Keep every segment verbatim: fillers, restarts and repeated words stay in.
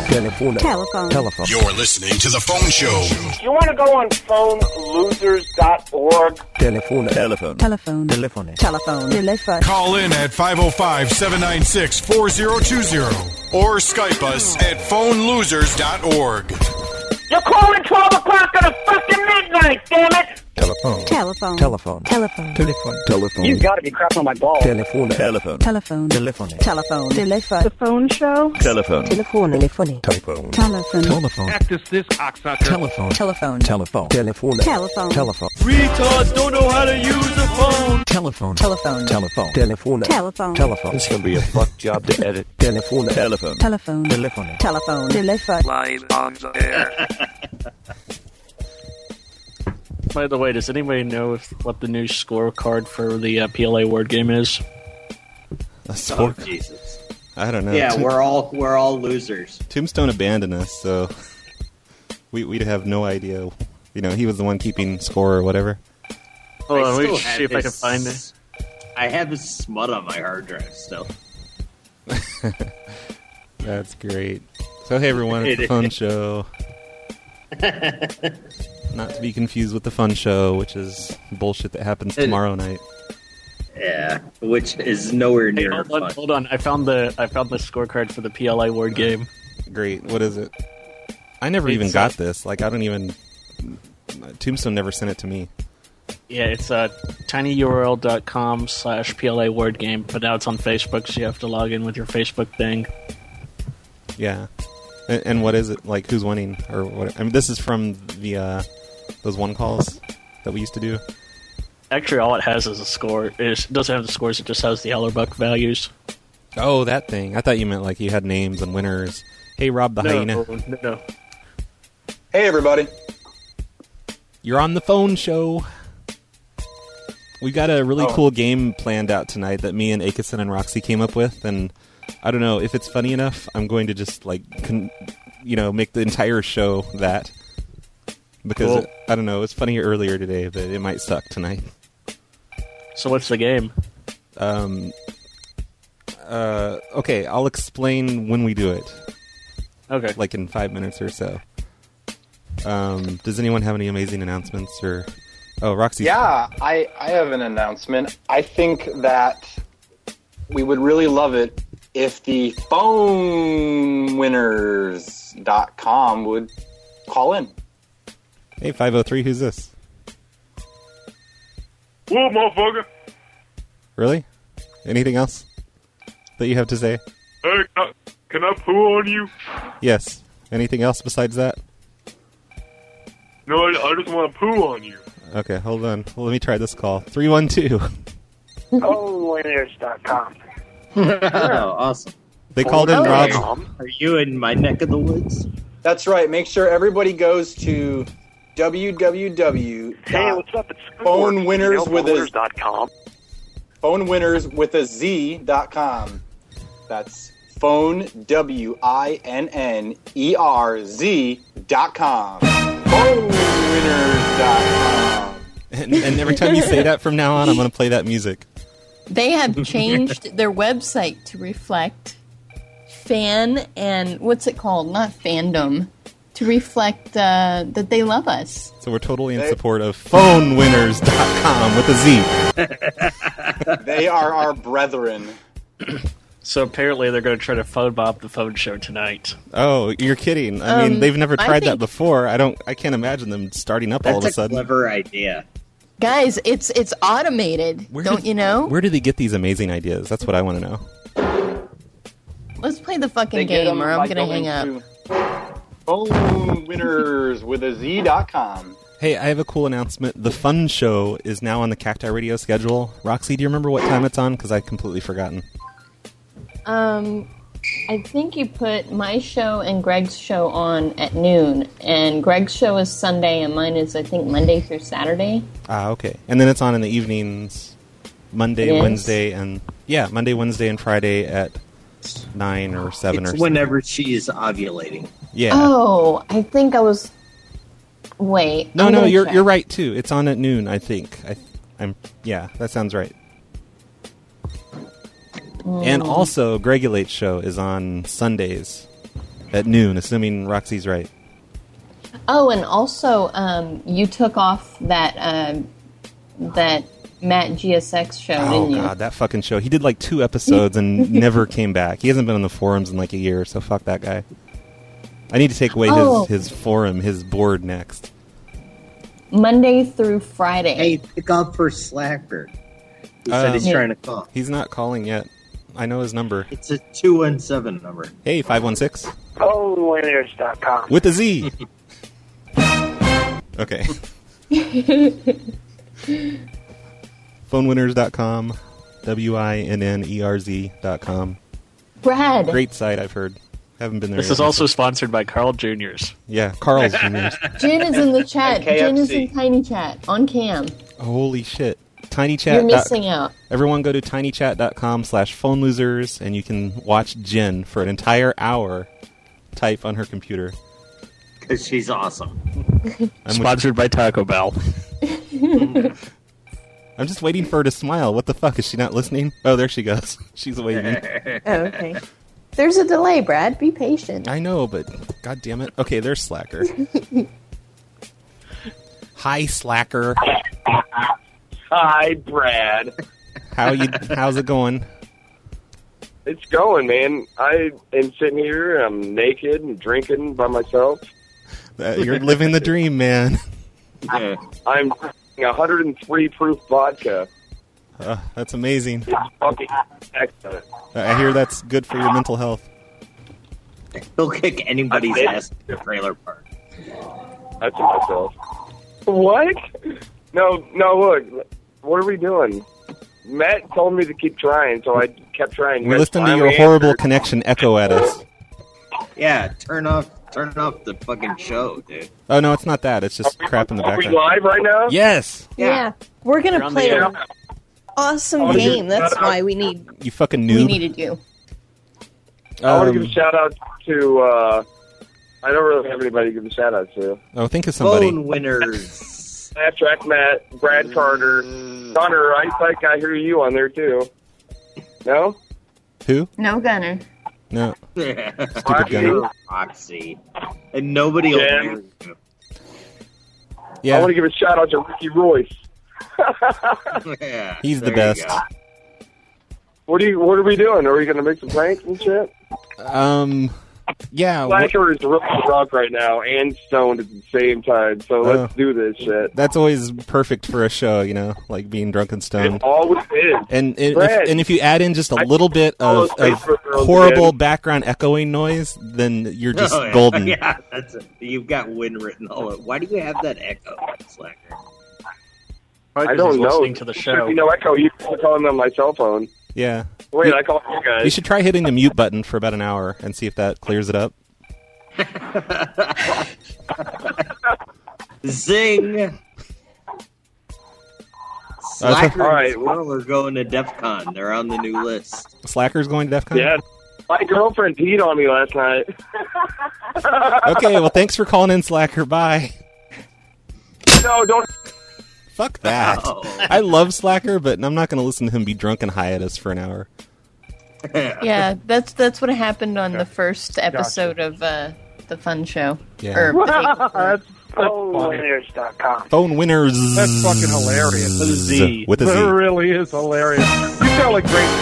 Telephone. Telephone. Telephone. You're listening to The Phone Show. You want to go on phone losers dot org? Telephone. Telephone. Telephone. Telephone. Telephone. Telephone. Call in at five oh five, seven nine six, four oh two oh or Skype us at phone losers dot org. You're calling twelve o'clock on a fucking midnight, damn it! Telephone. Telephone. Telephone. Telephone. Telephone. Telephone. You gotta be crapping on my balls. Telephone. Telephone. Telephone. Telephone. Telephone. Telephone. The phone show? Telephone. Telephone. Telephone. Telephone. Telephone. Telephone. Practice this, cocksucker. Telephone. Telephone. Telephone. Telephone. Telephone. Telephone. Retards don't know how to use a phone. Telephone. Telephone. Telephone. Telephone. Telephone. Telephone. This is gonna be a fuck job to edit. Telephone. Telephone. Telephone. Telephone. Telephone. Telephone. Live on the air. By the way, does anybody know if, what the new scorecard for the uh, P L A word game is? A score? Oh, Jesus. I don't know. Yeah, Tomb- we're all we're all losers. Tombstone abandoned us, so we we'd have no idea. You know, he was the one keeping score or whatever. Hold on, I let me still see have if I can his- find it. I have his smut on my hard drive still. That's great. So hey everyone, it's the Fun Show. Not to be confused with the Fun Show, which is bullshit that happens tomorrow night. Yeah, which is nowhere Hey, near hold on, fun. hold on. I found the I found the scorecard for the P L A word game. Great. What is it? I never It's, even uh, got this. Like, I don't even... Tombstone never sent it to me. Yeah, it's uh, tinyurl.com slash PLA word game, but now it's on Facebook, so you have to log in with your Facebook thing. Yeah. And, and what is it? Like, who's winning? Or what? I mean, this is from the uh, those one calls that we used to do. Actually, all it has is a score. It doesn't have the scores, it just has the Hellerbuck values. Oh, that thing. I thought you meant like you had names and winners. Hey, Rob the no, Hyena. no, no. Hey, everybody. You're on the Phone Show. We got a really Oh. cool game planned out tonight that me and Akison and Roxy came up with, and I don't know if it's funny enough. I'm going to just like, con- you know, make the entire show that because Cool. it, I don't know. It was funny earlier today, but it might suck tonight. So what's the game? Um. Uh. Okay, I'll explain when we do it. Okay. Like in five minutes or so. Um. Does anyone have any amazing announcements or? Oh, Roxy. Yeah, I, I have an announcement. I think that we would really love it if the phone winners dot com would call in. Hey, five oh three. Who's this? Whoa, motherfucker. Really? Anything else that you have to say? Hey, can I, can I poo on you? Yes. Anything else besides that? No, I, I just want to poo on you. Okay, hold on. Well, let me try this call. three one two. phone winners dot com. Oh, awesome. They called in Rob. Are you in my neck of the woods? That's right. Make sure everybody goes to www. Hey, what's up? It's Phone winners with a dot com. phone winners with a z dot com. That's phone w i n n e r z dot com. phone winners dot com. And, and every time you say that from now on, I'm going to play that music. They have changed their website to reflect fan and what's it called? Not fandom. To reflect uh, that they love us. So we're totally in support of phone winners dot com with a Z. They are our brethren. So apparently they're going to try to phone Bob the Phone Show tonight. Oh, you're kidding. I mean, Um, they've never I tried that think- before. I don't. I can't imagine them starting up all of That's a a sudden. clever idea. Guys, it's it's automated. Where don't did- you know? Where do they get these amazing ideas? That's what I want to know. Let's play the fucking They get game them or I'm by going to hang going up. to phone winners with a z dot com. Hey, I have a cool announcement. The Fun Show is now on the Cacti Radio schedule. Roxy, do you remember what time it's on? Because I've completely forgotten. Um, I think you put my show and Greg's show on at noon, and Greg's show is Sunday, and mine is I think Monday through Saturday. Ah, okay. And then it's on in the evenings, Monday, It is? Wednesday, and yeah, Monday, Wednesday, and Friday at nine or seven It's or something. whenever she's ovulating. Yeah. Oh, I think I was. Wait. no, I'm no, gonna you're check. you're right too. It's on at noon, I think. I, I'm yeah, that sounds right. Mm. And also, Gregulate's show is on Sundays at noon, assuming Roxy's right. Oh, and also, um, you took off that um, that Matt G S X show, Oh didn't you? god, that fucking show. He did like two episodes and never came back. He hasn't been on the forums in like a year, so fuck that guy. I need to take away Oh. his, his forum, his board next. Monday through Friday. Hey, pick up for Slacker. He said Um, he's trying to call. He's not calling yet. I know his number. It's a two one seven number. Hey, five one six. phone winners dot com. With a Z. Okay. phone winners dot com. W I N N E R Z dot com. Brad. Great site, I've heard. Haven't been there This yet. is also sponsored by Carl Junior's. Yeah, Carl's Juniors. Jen is in the chat. And K F C. Jen is in Tiny Chat on cam. Holy shit. Tiny Chat. You're missing out. Everyone go to tinychat.com slash phone losers and you can watch Jen for an entire hour type on her computer. Because she's awesome. I'm, Sponsored by Taco Bell. I'm just waiting for her to smile. What the fuck? Is she not listening? Oh, there she goes. She's waving. Oh, okay. There's a delay, Brad. Be patient. I know, but god damn it. Okay, there's Slacker. Hi, Slacker. Hi, Brad. How you? How's it going? It's going, man. I am sitting here. I'm naked and drinking by myself. Uh, you're living the dream, man. Yeah. I'm drinking one hundred three proof vodka. Uh, that's amazing. It's fucking excellent. I hear that's good for your mental health. He'll kick anybody's I- ass in the trailer park. That's to myself. What? No, no, look. What are we doing? Matt told me to keep trying, so I kept trying. We Matt listened to your finally horrible answered. connection echo at us. Yeah, turn off turn off the fucking show, dude. Oh, no, it's not that. It's just crap in the Are we background. live right now? Yes! Yeah. We're going You're to on the play air. an awesome Oh, game. you- That's why we need... You fucking We noob. needed you. I want to give Um, a shout out to. Uh, I don't really have anybody to give a shout out to. oh, think of somebody. Phone winners. Abstract Matt, Brad Carter, Connor. I think I hear you on there too. No? Who? No gunner. No. Stupid Roxy. gunner. Roxy. And nobody will Jen. hear you. I Yeah, want to give a shout out to Ricky Royce. Yeah, he's the there you best. go. What are you? What are we doing? Are we going to make some pranks and shit? Um, yeah. wh- Slacker is really drunk right now and stoned at the same time, so let's Oh. do this shit. That's always perfect for a show, you know, like being drunk and It stoned. always is. And and Brad, if, and if you add in just a I little bit follow of, of Facebook girls horrible again. background echoing noise, then you're just Oh, yeah. golden. Yeah, that's it. You've got win written all over. Why do you have that echo, Slacker? I Because don't he's know. listening to the There show. should be no echo. You can call him on my cell phone. Yeah. Wait, You- I call you guys. You should try hitting the mute button for about an hour and see if that clears it up. Zing! Uh, Slacker all right. and Squirrel are going to DEF CON. They're on the new list. Slacker's going to DEF CON? Yeah. My girlfriend peed on me last night. Okay, well, thanks for calling in, Slacker. Bye. No, don't. Fuck that. Oh. I love Slacker, but I'm not going to listen to him be drunk and high at us for an hour. Yeah, that's that's what happened on the first episode of uh, the fun show. Yeah. Or the That's phone winners dot com. Phone winners. That's fucking hilarious. With a Z. With a That Z. really is hilarious. You sound like great.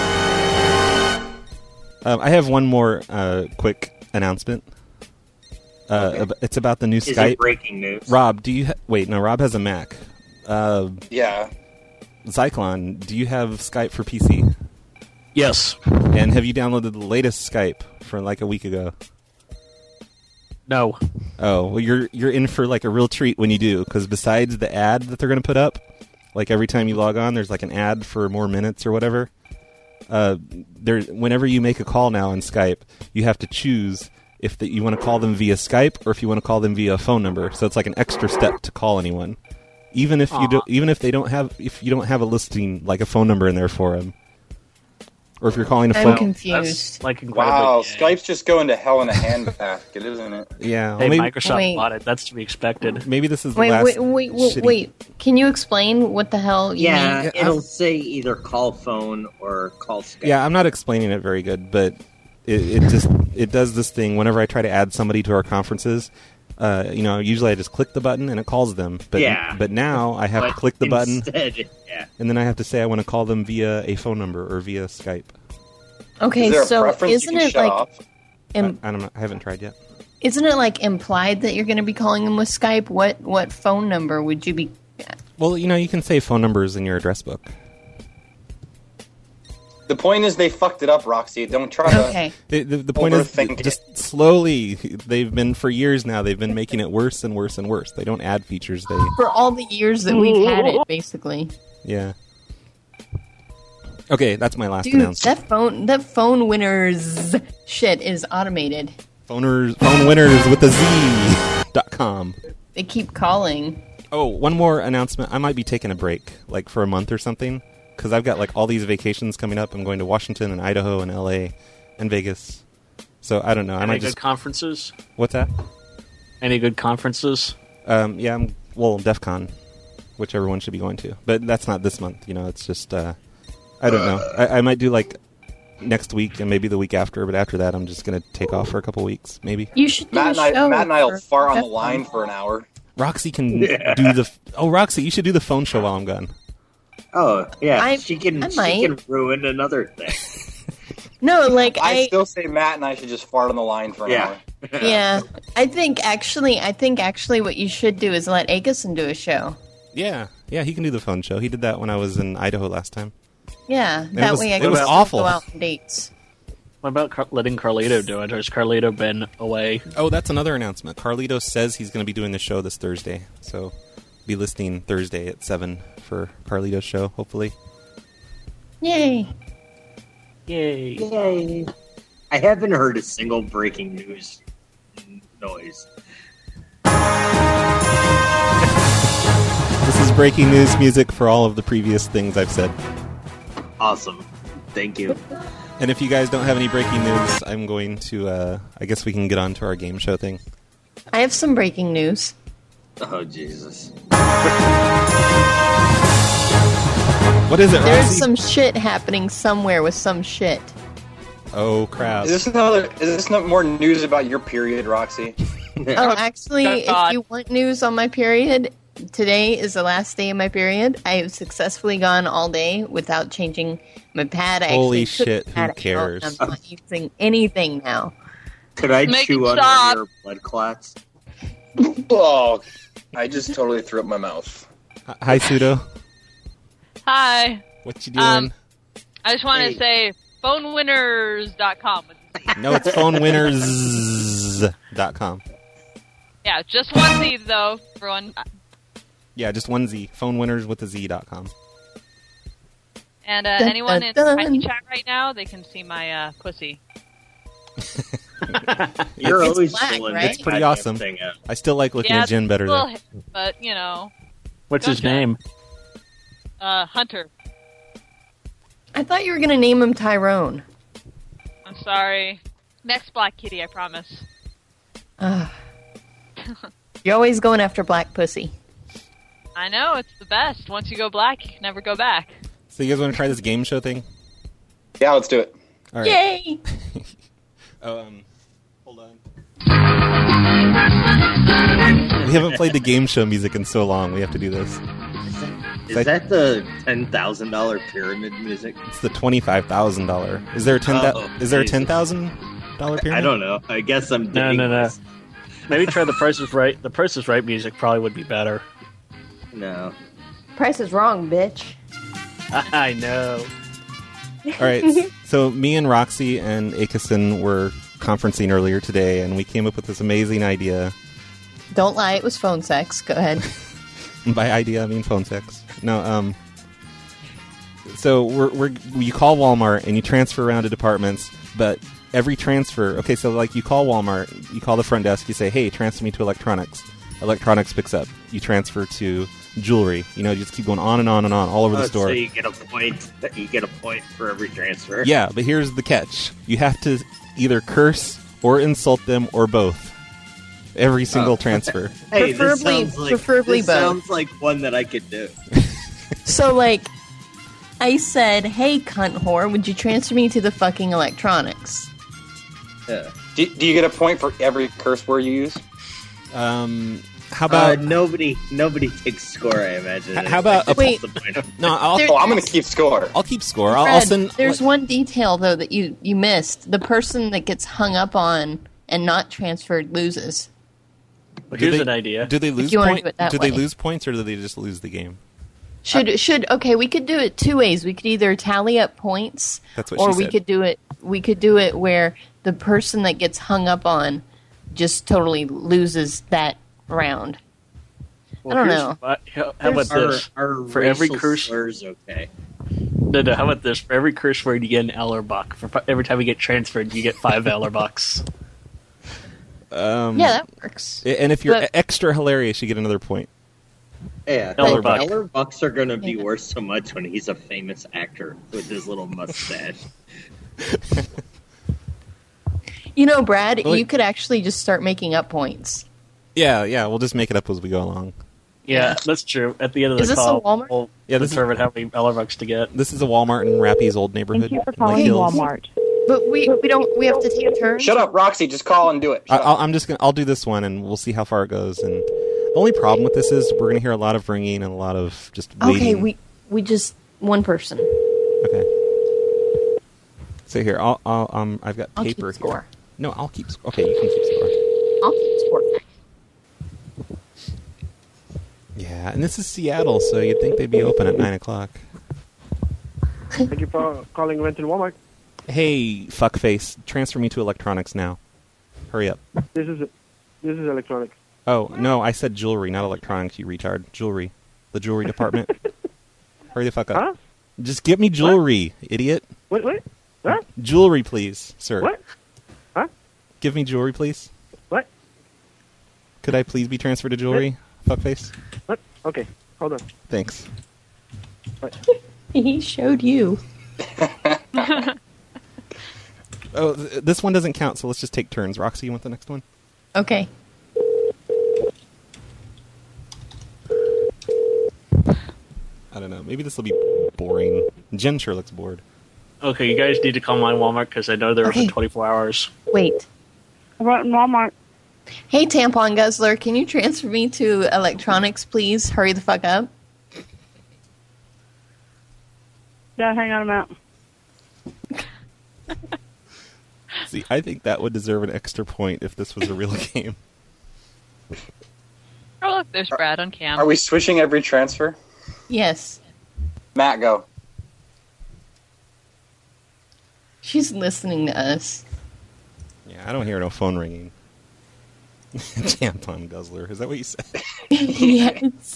Um, I have one more uh, quick announcement. Uh, Okay. ab- It's about the new Is Skype. it breaking news? Rob, do you ha- wait? No, Rob has a Mac. Uh, Yeah. Zyklon, do you have Skype for P C? Yes. And have you downloaded the latest Skype from like a week ago? No. Oh, well, you're you're in for like a real treat when you do, because besides the ad that they're going to put up, like every time you log on, there's like an ad for more minutes or whatever. Uh, there, whenever you make a call now on Skype, you have to choose if that you want to call them via Skype or if you want to call them via a phone number. So it's like an extra step to call anyone, even if you do, even if they don't have if you don't have a listing like a phone number in there for them, or if you're calling a I'm phone. confused. That's like incredibly Wow, gay. Skype's just going to hell in a handbasket, isn't it? Yeah, Hey, well, maybe, Microsoft Wait. bought it. That's to be expected. maybe this is the Wait, last. wait, wait, wait, shitty- wait. Can you explain what the hell you Yeah, mean? it'll say either call phone or call Skype. Yeah, I'm not explaining it very good, but it, it just it does this thing whenever I try to add somebody to our conferences. Uh, you know, usually I just click the button and it calls them. But Yeah. but now I have But to click the button, instead, yeah. and then I have to say I want to call them via a phone number or via Skype. Okay, Is there a so preference you isn't can it shut like off? im- I, I don't know. I haven't tried yet. isn't it like implied that you're going to be calling them with Skype? What what phone number would you be? Well, you know, you can save phone numbers in your address book. The point is they fucked it up, Roxy. Don't try to... Okay. The, the, the point is, Overthink it. just slowly, they've been, for years now, they've been making it worse and worse and worse. They don't add features. They, For all the years that we've had it, basically. yeah. Okay, that's my last Dude, announcement. that phone that phone winners shit is automated. Phoners, phone winners with a Z dot com. They keep calling. Oh, one more announcement. I might be taking a break, like for a month or something, because I've got like all these vacations coming up. I'm going to Washington and Idaho and L A and Vegas. So I don't know. I Any might good just. conferences? What's that? Any good conferences? Um, yeah, I'm, well, DEF CON, which everyone should be going to. But that's not this month, you know, it's just, uh, I don't know. I, I might do, like, next week and maybe the week after, but after that I'm just going to take off for a couple weeks, maybe. You should do Matt a and, I, show. Matt and I will for fart on the F one. line for an hour. Roxy can Yeah. do the... F- oh, Roxy, you should do the phone show while I'm gone. Oh, yeah. I- she can I she might. can ruin another thing. No, like I, I, still say Matt and I should just fart on the line for an Yeah. hour. yeah. I think actually, I think actually, what you should do is let Akison do a show. Yeah, yeah, he can do the phone show. He did that when I was in Idaho last time. Yeah, it that was- way I it can was still awful. go out on dates. What about Car- letting Carlito do it? Or has Carlito been away? Oh, that's another announcement. Carlito says he's going to be doing the show this Thursday, so be listening Thursday at seven for Carlito's show, hopefully. Yay! Yay. Yay. I haven't heard a single breaking news noise. This is breaking news music for all of the previous things I've said. Awesome. Thank you. And if you guys don't have any breaking news, I'm going to, uh, I guess we can get on to our game show thing. I have some breaking news. Oh, Jesus. What is it, There's Roxy? some shit happening somewhere with some shit. Oh, crap. Is this another? Is this not more news about your period, Roxy? Oh, actually, Thank if God. you want news on my period, today is the last day of my period. I have successfully gone all day without changing my pad. I Holy actually took shit, the who pad out, cares? and I'm not using anything now. Could I Make chew it under stop. your blood clots? Oh, I just totally threw up my mouth. Hi, Pseudo. Hi. What you doing? Um, I just want to Hey. say phone winners dot com. No, it's phone winners dot com. Yeah, just one Z though for one. Yeah, just one Z. phone winners with a Z dot com. And uh, Dun, anyone dun, in dun. Tiny Chat right now, they can see my uh, pussy. You're It's always black, pulling right? this It's pretty goddamn awesome. thing out. I still like looking yeah, at Jen better, it's a little though. hit, but you know, What's his Gotcha. name? uh, Hunter. I thought you were going to name him Tyrone. I'm sorry. Next Black Kitty, I promise. Ugh. You're always going after black pussy. I know it's the best. Once you go black, you can never go back. So you guys want to try this game show thing? Yeah, let's do it. All right. Yay! Oh, um, hold on. We haven't played the game show music in so long. We have to do this. Is that the ten thousand dollar pyramid music? It's the twenty-five thousand dollar. Is there a ten? Oh, is there a Jesus. ten thousand dollar pyramid? I don't know. I guess I'm No, digging no, no. this. Maybe try the Price is Right. The Price is Right music probably would be better. No. Price is wrong, bitch. I know. All right. So me and Roxy and Akison were conferencing earlier today, and we came up with this amazing idea. Don't lie, it was phone sex. Go ahead. By idea, I mean phone sex. No, um. So we're we're you call Walmart and you transfer around to departments, but every transfer. Okay, so like you call Walmart, you call the front desk, you say, "Hey, transfer me to electronics." Electronics picks up. You transfer to jewelry. You know, you just keep going on and on and on all over Oh, the store. So you get a point. You get a point for every transfer. Yeah, but here's the catch. You have to either curse or insult them or both. Every single Oh. transfer. Hey, this Preferably- sounds like, preferably this both. sounds like one that I could do. So, like, I said, hey, cunt whore, would you transfer me to the fucking electronics? Yeah. Do, do you get a point for every curse word you use? Um, how Uh, about nobody? Nobody takes score. I imagine. H- how about a- Wait. no? I'll, There- Oh, I'm going to keep score. I'll keep score. I'll, I'll Fred, send. there's one detail though that you you missed. The person that gets hung up on and not transferred loses. But Do here's they- an idea. Do they lose you wanna points? do it that do they way. lose points, or do they just lose the game? Should should okay? We could do it two ways. We could either tally up points, That's what or she we said. could do it. We could do it where the person that gets hung up on just totally loses that round. Well, I don't here's know. what- How, how about Are, this? are For every racial curse, slurs okay? no, no. How about this? For every curse word, you get an Ellerbuck. For fi- every time you get transferred, you get five Ellerbucks. Um, Yeah, that works. And if you're But- extra hilarious, you get another point. Yeah, Ellerbuck. Eller Bucks are going to be Yeah. worth so much when he's a famous actor with his little mustache. You know, Brad, Wait. you could actually just start making up points. Yeah, yeah. We'll just make it up as we go along. Yeah, that's true. At the end of the Is this call, a Walmart? we'll Yeah, this is- determine how many Ellerbucks to get. This is a Walmart in Rappy's old neighborhood. Thank you for in the calling hills. Walmart. But we we don't we have to take turns. Shut up, Roxy. Just call and do it. I, Shut I'll, up. I'm just gonna. I'll do this one, and we'll see how far it goes. And the only problem with this is we're gonna hear a lot of ringing and a lot of just waiting. Okay, we we just one person. Okay. So here, I'll, I'll um, I've got I'll keep paper score. here. No, I'll keep. sc- Okay, you can keep score. I'll keep score. Yeah, and this is Seattle, so you'd think they'd be open at nine o'clock. Thank you for calling Renton Walmart. Hey, fuckface, transfer me to electronics now. Hurry up. This is this is electronics. Oh no, I said jewelry, not electronics. You retard. Jewelry, the jewelry department. Hurry the fuck up. Huh? Just give me jewelry, idiot. Wait, wait. Huh? Jewelry, please, sir. What? Huh? Give me jewelry, please. What? Could I please be transferred to jewelry, fuckface? What? Okay, hold on. Thanks. What? He showed you. Oh, th- this one doesn't count, so let's just take turns. Roxy, you want the next one? Okay. I don't know. Maybe this will be boring. Jen sure looks bored. Okay, you guys need to call my Walmart because I know they're Okay. open twenty-four hours. Wait. Renton Walmart. Hey, Tampon Guzzler, can you transfer me to electronics, please? Hurry the fuck up. Yeah, hang on a minute. See, I think that would deserve an extra point if this was a real game. Oh, look, there's Brad on cam. Are we switching every transfer? Yes. Matt, go. She's listening to us. Yeah, I don't hear no phone ringing. Tampon guzzler. Is that what you said? Yes.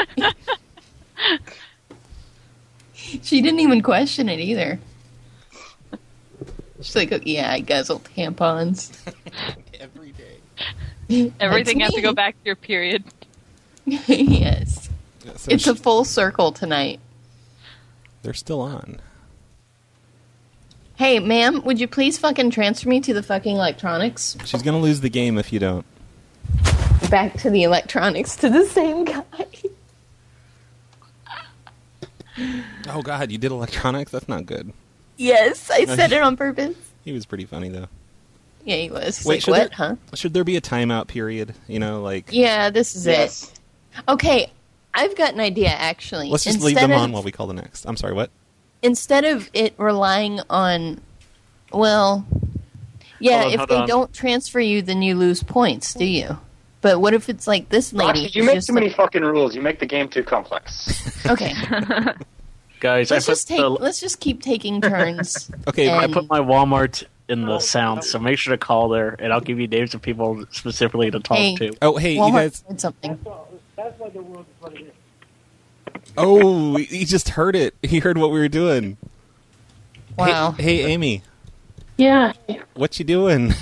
She didn't even question it either. She's like, oh, yeah, I guzzle tampons. Every day. Everything That's has to go me. back to your period. Yes. Yeah, so It's sh- a full circle tonight. They're still on. Hey, ma'am, would you please fucking transfer me to the fucking electronics? She's gonna lose the game if you don't. Back to the electronics, to the same guy. Oh god, you did electronics? That's not good. Yes, I said it on purpose. He was pretty funny though. Yeah, he was. He's Wait, like, should what, there, huh? Should there be a timeout period? You know, like Yeah, this is Yes. it. Okay, I've got an idea, actually. let's just leave Instead them of- on while we call the next. I'm sorry, what? Instead of it relying on, well, yeah, Hold on, if hold they on. don't transfer you, then you lose points, do you? But what if it's like this lady? Roxy, you who's make just too many like- fucking rules. You make the game too complex. Okay, Guys, let's I put just take. the, Let's just keep taking turns. Okay, I and- put my Walmart in the sound, so make sure to call there, and I'll give you names of people specifically to talk Hey. to. Oh, hey, you Walmart guys. said something. That's why the world is what it is. Oh, he just heard it. He heard what we were doing. Wow. Hey, hey, Amy, Yeah. what you doing?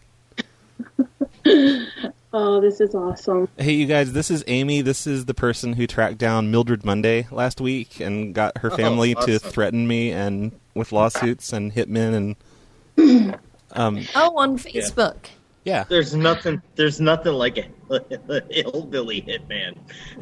Oh, this is awesome. Hey, you guys, this is Amy. This is the person who tracked down Mildred Monday last week and got her Oh, family to awesome. threaten me and with lawsuits and hitmen and um Oh, on Facebook. yeah. There's nothing. There's nothing like a hillbilly hitman.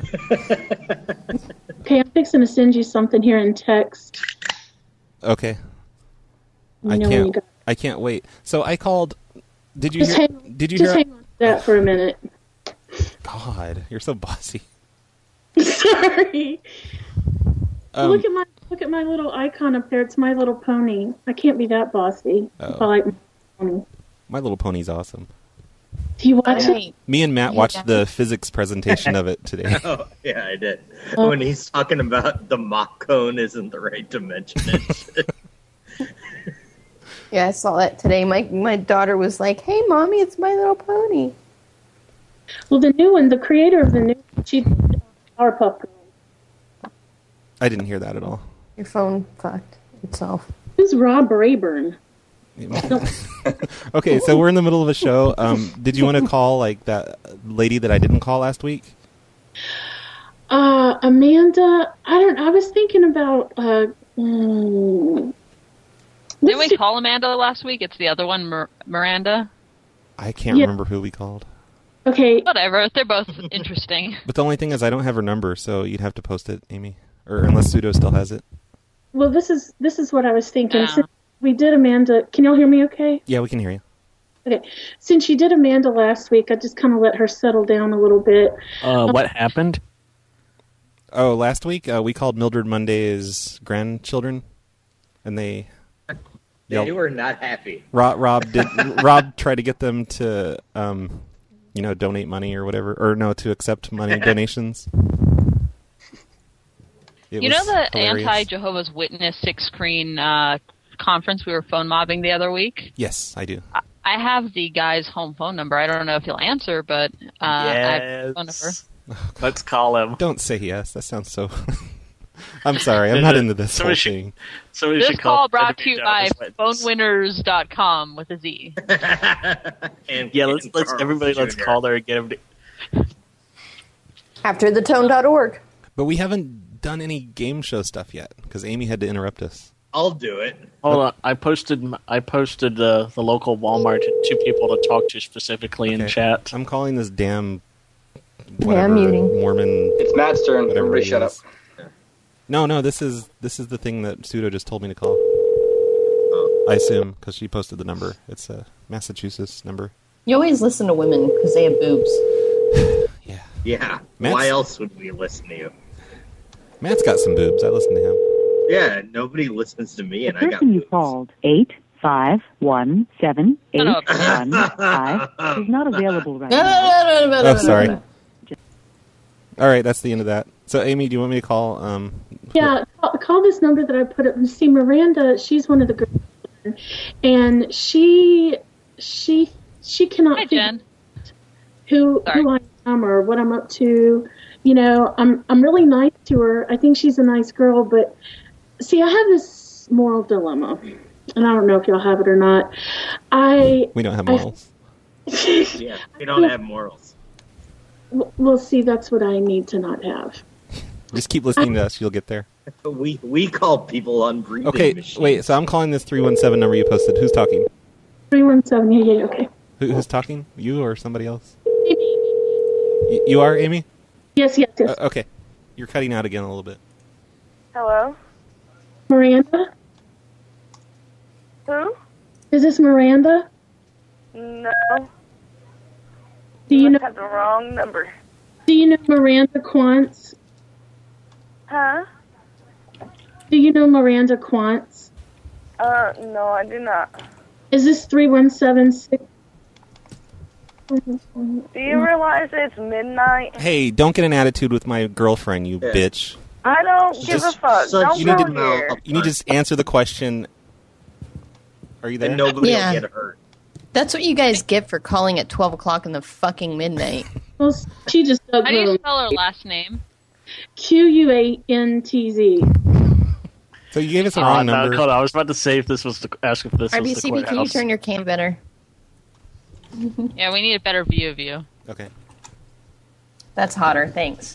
Okay, I'm fixing to send you something here in text. Okay. You I know when you can't got- I can't wait. So I called Did you Just hear? hang, Did you just hear? hang on to that for a minute. God, you're so bossy. Sorry. Um, look at my look at my little icon up there. It's My Little Pony. I can't be that bossy. Oh. I like My Pony. My Little Pony's awesome. Do you watch it? Me and Matt watched the physics presentation of it today. Oh, yeah, I did. When he's talking about the Mach cone isn't the right dimension. and shit. Yeah, I saw that today. My my daughter was like, "Hey, mommy, it's My Little Pony." Well, the new one, the creator of the new, she did Powerpuff Girls. I didn't hear that at all. Your phone fucked itself. Who's Rob Rayburn? Okay, so we're in the middle of a show. Um, did you want to call like that lady that I didn't call last week? Uh, Amanda, I don't. I was thinking about. Uh, mm, Didn't we call Amanda last week? It's the other one, Mir- Miranda. I can't Yeah. remember who we called. Okay. Whatever. They're both interesting. But the only thing is I don't have her number, so you'd have to post it, Amy. Or unless Pseudo still has it. Well, this is this is what I was thinking. Yeah. Since we did Amanda. Can y'all hear me? Okay. Yeah, we can hear you. Okay. Since you did Amanda last week, I just kind of let her settle down a little bit. Uh, what happened? Oh, last week uh, we called Mildred Monday's grandchildren, and they... They yelled- were not happy. Rob, Rob did. Rob tried to get them to, um, you know, donate money or whatever, or no, to accept money donations. It You know was the hilarious. anti-Jehovah's Witness six-screen uh, conference we were phone mobbing the other week? Yes, I do. I have the guy's home phone number. I don't know if he'll answer, but uh, I have his phone number. Let's call him. Don't say yes. That sounds so. I'm sorry. I'm not into this So whole we should- thing. So we This should call call brought to you by Jehovah's phone Witness. winners dot com with a Z. and, Yeah, let's and let's Carl's everybody let's Junior call there and get him to. After the tone dot org. But we haven't done any game show stuff yet because Amy had to interrupt us. I'll do it. Hold on, I posted I posted uh, the local Walmart to two people to talk to specifically in Okay. chat. I'm calling this damn Yeah, whatever I'm muting. Mormon. It's Matt's turn. Whatever Everybody he shut up. is. No, no. This is this is the thing that Pseudo just told me to call. Oh. I assume because she posted the number. It's a Massachusetts number. You always listen to women because they have boobs. Yeah. Yeah. Matt's- Why else would we listen to you? Matt's got some boobs. I listen to him. Yeah, nobody listens to me, and I got person you boobs. called, eight five one seven eight No, one five, is not available right No, no, now. no, no, no, no, Oh, no, sorry. no. All right, that's the end of that. So, Amy, do you want me to call? Um, Yeah, call, call this number that I put up. See, Miranda, she's one of the girls, and she she she cannot Hi, figure Jen. who Sorry. who I am or what I'm up to. You know, I'm I'm really nice to her. I think she's a nice girl, but see, I have this moral dilemma, and I don't know if y'all have it or not. I we don't have I- morals. Yeah, we don't have morals. Well, see, that's what I need to not have. Just keep listening to us. You'll get there. We we call people unbreathing Okay, machines. wait. So I'm calling this three one seven number you posted. Who's talking? Three one seven. Yeah, yeah, okay. Who, who's talking? You or somebody else? Y- you are, Amy? Yes, yes, yes. Uh, okay. You're cutting out again a little bit. Hello? Miranda, Who? is this Miranda? No. Do you you know? have the wrong number. Do you know Miranda Quantz? Huh? Do you know Miranda Quantz? Uh, no, I do not. Is this three one seven six? Do you realize it's midnight? Hey, don't get an attitude with my girlfriend, you Yeah. bitch. I don't give a Just fuck. such- Don't you go need to know- here. You need to just answer the question. Are you there? And nobody Yeah. will get hurt. That's what you guys get for calling at twelve o'clock in the fucking midnight. Well, she just does How do you little spell her last name? Q U A N T Z. So you gave us the Oh, wrong no, number. hold on. I was about to say if this was the ask if this was the R B C B, can you courthouse. turn your cam better? Yeah, we need a better view of you. Okay. That's hotter, thanks.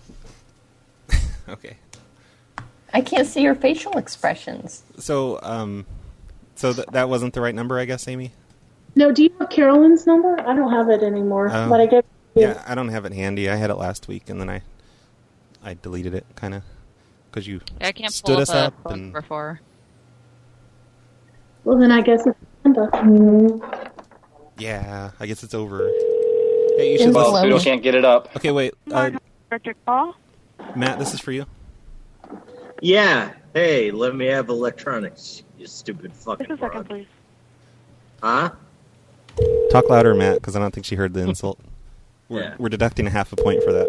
Okay. I can't see your facial expressions. So, um, so th- that wasn't the right number, I guess, Amy? No, do you have Carolyn's number? I don't have it anymore. Oh. But I gave Yeah, I don't have it handy. I had it last week, and then I, I deleted it, kind of, because you Yeah, I can't stood pull us up a up. phone And number for her. Well, then I guess it's Miranda. Yeah, I guess it's over. Hey, you should. Well, listen- Pseudo can't get it up. Okay, wait. Uh, Director call? Matt, this is for you. Yeah. Hey, let me have electronics, you stupid fucking Just a second, broad. please. Huh? Talk louder, Matt, because I don't think she heard the insult. We're, Yeah. we're deducting a half a point for that.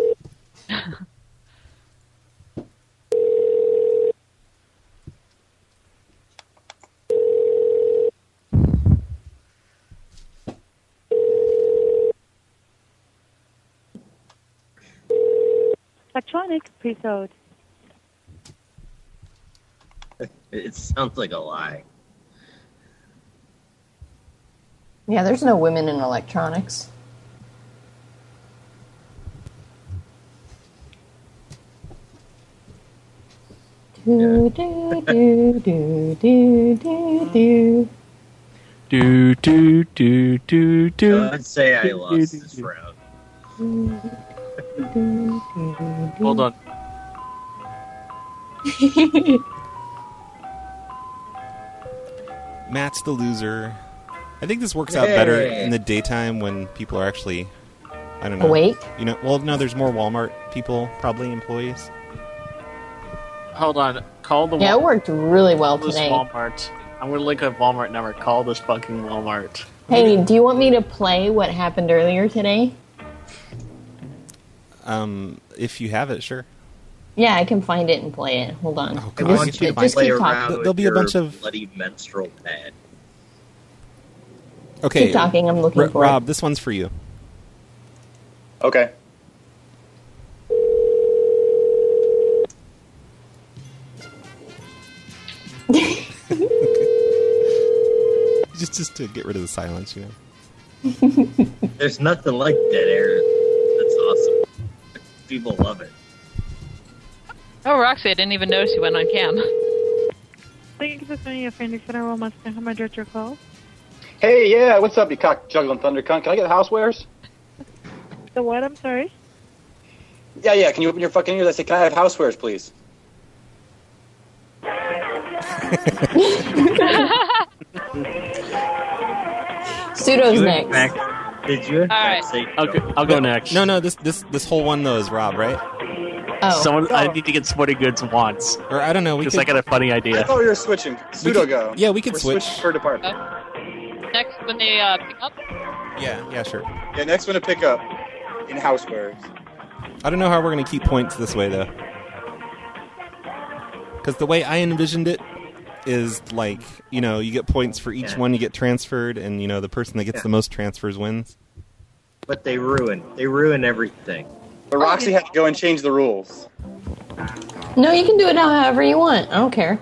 Electronic, please hold. It sounds like a lie. Yeah, there's no women in electronics. Do, do, do, do, do, do, do. Do do do do do. Don't say I lost this round. Hold on. Matt's the loser. I think this works out better Hey. in the daytime when people are actually, I don't know. Awake? You know, well, no, there's more Walmart people, probably employees. Hold on. Call the Yeah, it Wal- worked really well call this today. Walmart. I'm gonna link a Walmart number. Call this fucking Walmart. Hey, do you want me to play what happened earlier today? Um, if you have it, sure. Yeah, I can find it and play it. Hold on. I God, want just you to just play keep around talking. with There'll be a your bunch of- bloody menstrual pad. Okay. Keep talking, I'm looking R- for it. Rob, this one's for you. Okay. Just, just to get rid of the silence, you know. There's nothing like dead air. That's awesome. People love it. Oh, Roxy, I didn't even notice you went on cam. Thank you for sending a friendly federal Mustang. How may I direct your call? Hey, yeah, what's up, you cock juggling thunder cunt? Can I get the housewares? The what? I'm sorry. Yeah, yeah. Can you open your fucking ears? I say, can I have housewares, please? Pseudo's You in next. fact- Did you in All fact right. say I'll go, I'll go next. No, no, this this this whole one though is Rob, right? Oh. Someone, I need to get sporting goods once. Or I don't know. We Because could, I got a funny I idea. thought we were switching. Pseudo could- go. yeah, we could We're switch. switching per department. Next, when they uh, pick up, Yeah, yeah, sure. Yeah, next one to pick up in housewares. I don't know how we're gonna keep points this way though. Because the way I envisioned it is like, you know, you get points for each Yeah. one you get transferred, and you know the person that gets Yeah. the most transfers wins. But they ruin. They ruin everything. But Roxy had to go and change the rules. No, you can do it however you want. I don't care.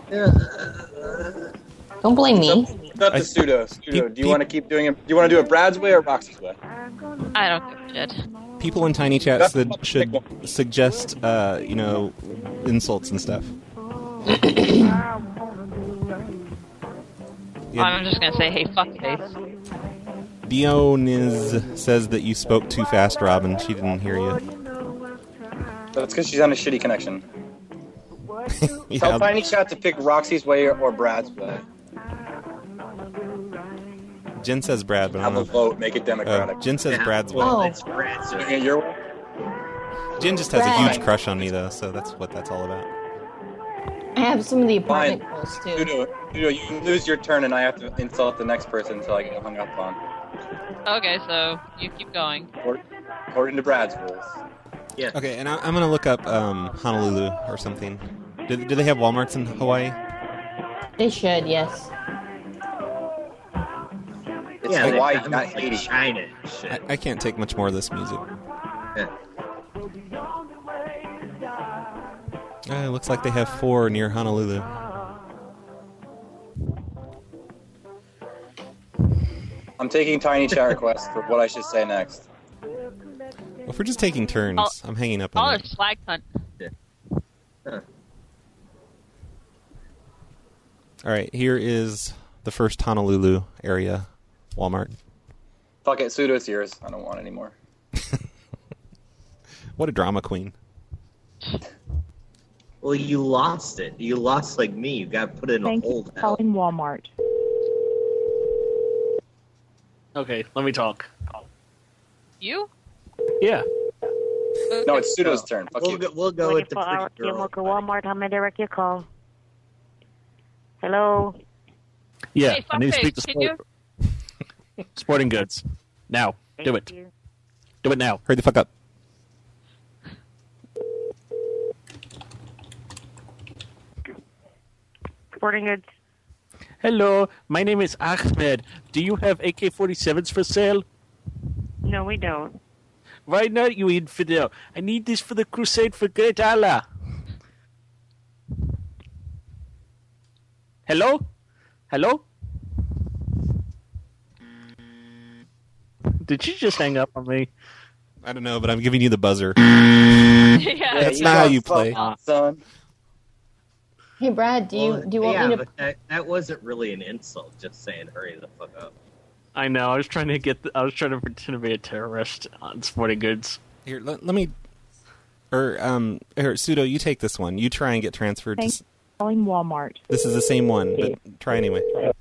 Don't blame me. It's up I- to Pseudo. Pseudo, Pe- do you want to keep doing it? Do you want to do it Brad's way or Roxy's way? I don't give a shit. People in Tiny Chat should, should suggest, uh, you know, insults and stuff. Yeah. I'm just gonna say, hey, fuck face. Dioniz says that you spoke too fast, Robin. She didn't hear you. That's because she's on a shitty connection. Tell Yeah, Tiny Chat to pick Roxy's way or Brad's way. Jen says Brad, but I Have don't a know. vote. Make it democratic. Uh, Jen says Yeah, Brad's way. well, Oh. it's Brad's You way. get your way? Jen just has a Brad. huge crush on me, though, so that's what that's all about. I have some of the Fine. apartment calls too. Pseudo, Pseudo, you can lose your turn, and I have to insult the next person until I get hung up on. Okay, so you keep going. According- According to Brad's rules. Yeah. Okay, and I, I'm gonna look up um, Honolulu or something. Do, do they have Walmarts in Hawaii? They should, yes. It's Yeah, Hawaii, they- not like Haiti. China and shit. I, I can't take much more of this music. Yeah. Uh, it looks like they have four near Honolulu. I'm taking Tiny Chat requests for what I should say next. Well, if we're just taking turns, I'll- I'm hanging up Call on her it. slag cunt. Huh. All right, here is the first Honolulu area Walmart. Fuck it, Pseudo, it's yours. I don't want any more. What a drama queen. Well, you lost it. You lost like me. You got put in a Thank you hold. for calling Walmart. Okay, let me talk. You? Yeah. No, it's Pseudo's turn. Fuck We'll you. go, we'll go with the twenty-four hour pretty girl. Mocha Walmart. How may I direct your call? Hello? Yeah, Hey, I need to speak to fuckface, can sport- Sporting Goods. Now. Do Thank it. you. Do it now. Hurry the fuck up. Sporting Goods. Hello, my name is Ahmed. Do you have A K forty-sevens for sale? No, we don't. Why not, you infidel? I need this for the crusade for great Allah. Hello? Hello? Did she just hang up on me? I don't know, but I'm giving you the buzzer. Yeah. That's you not how got you play. fucked, son. Hey, Brad, do you Well, do you want yeah, me to? but that, that wasn't really an insult. Just saying, hurry the fuck up. I know. I was trying to get. The, I was trying to pretend to be a terrorist on Sporting Goods. Here, let, let me. Or um, here, Pseudo, you take this one. You try and get transferred. To, Thanks s- for calling Walmart. this is the same one, but try anyway.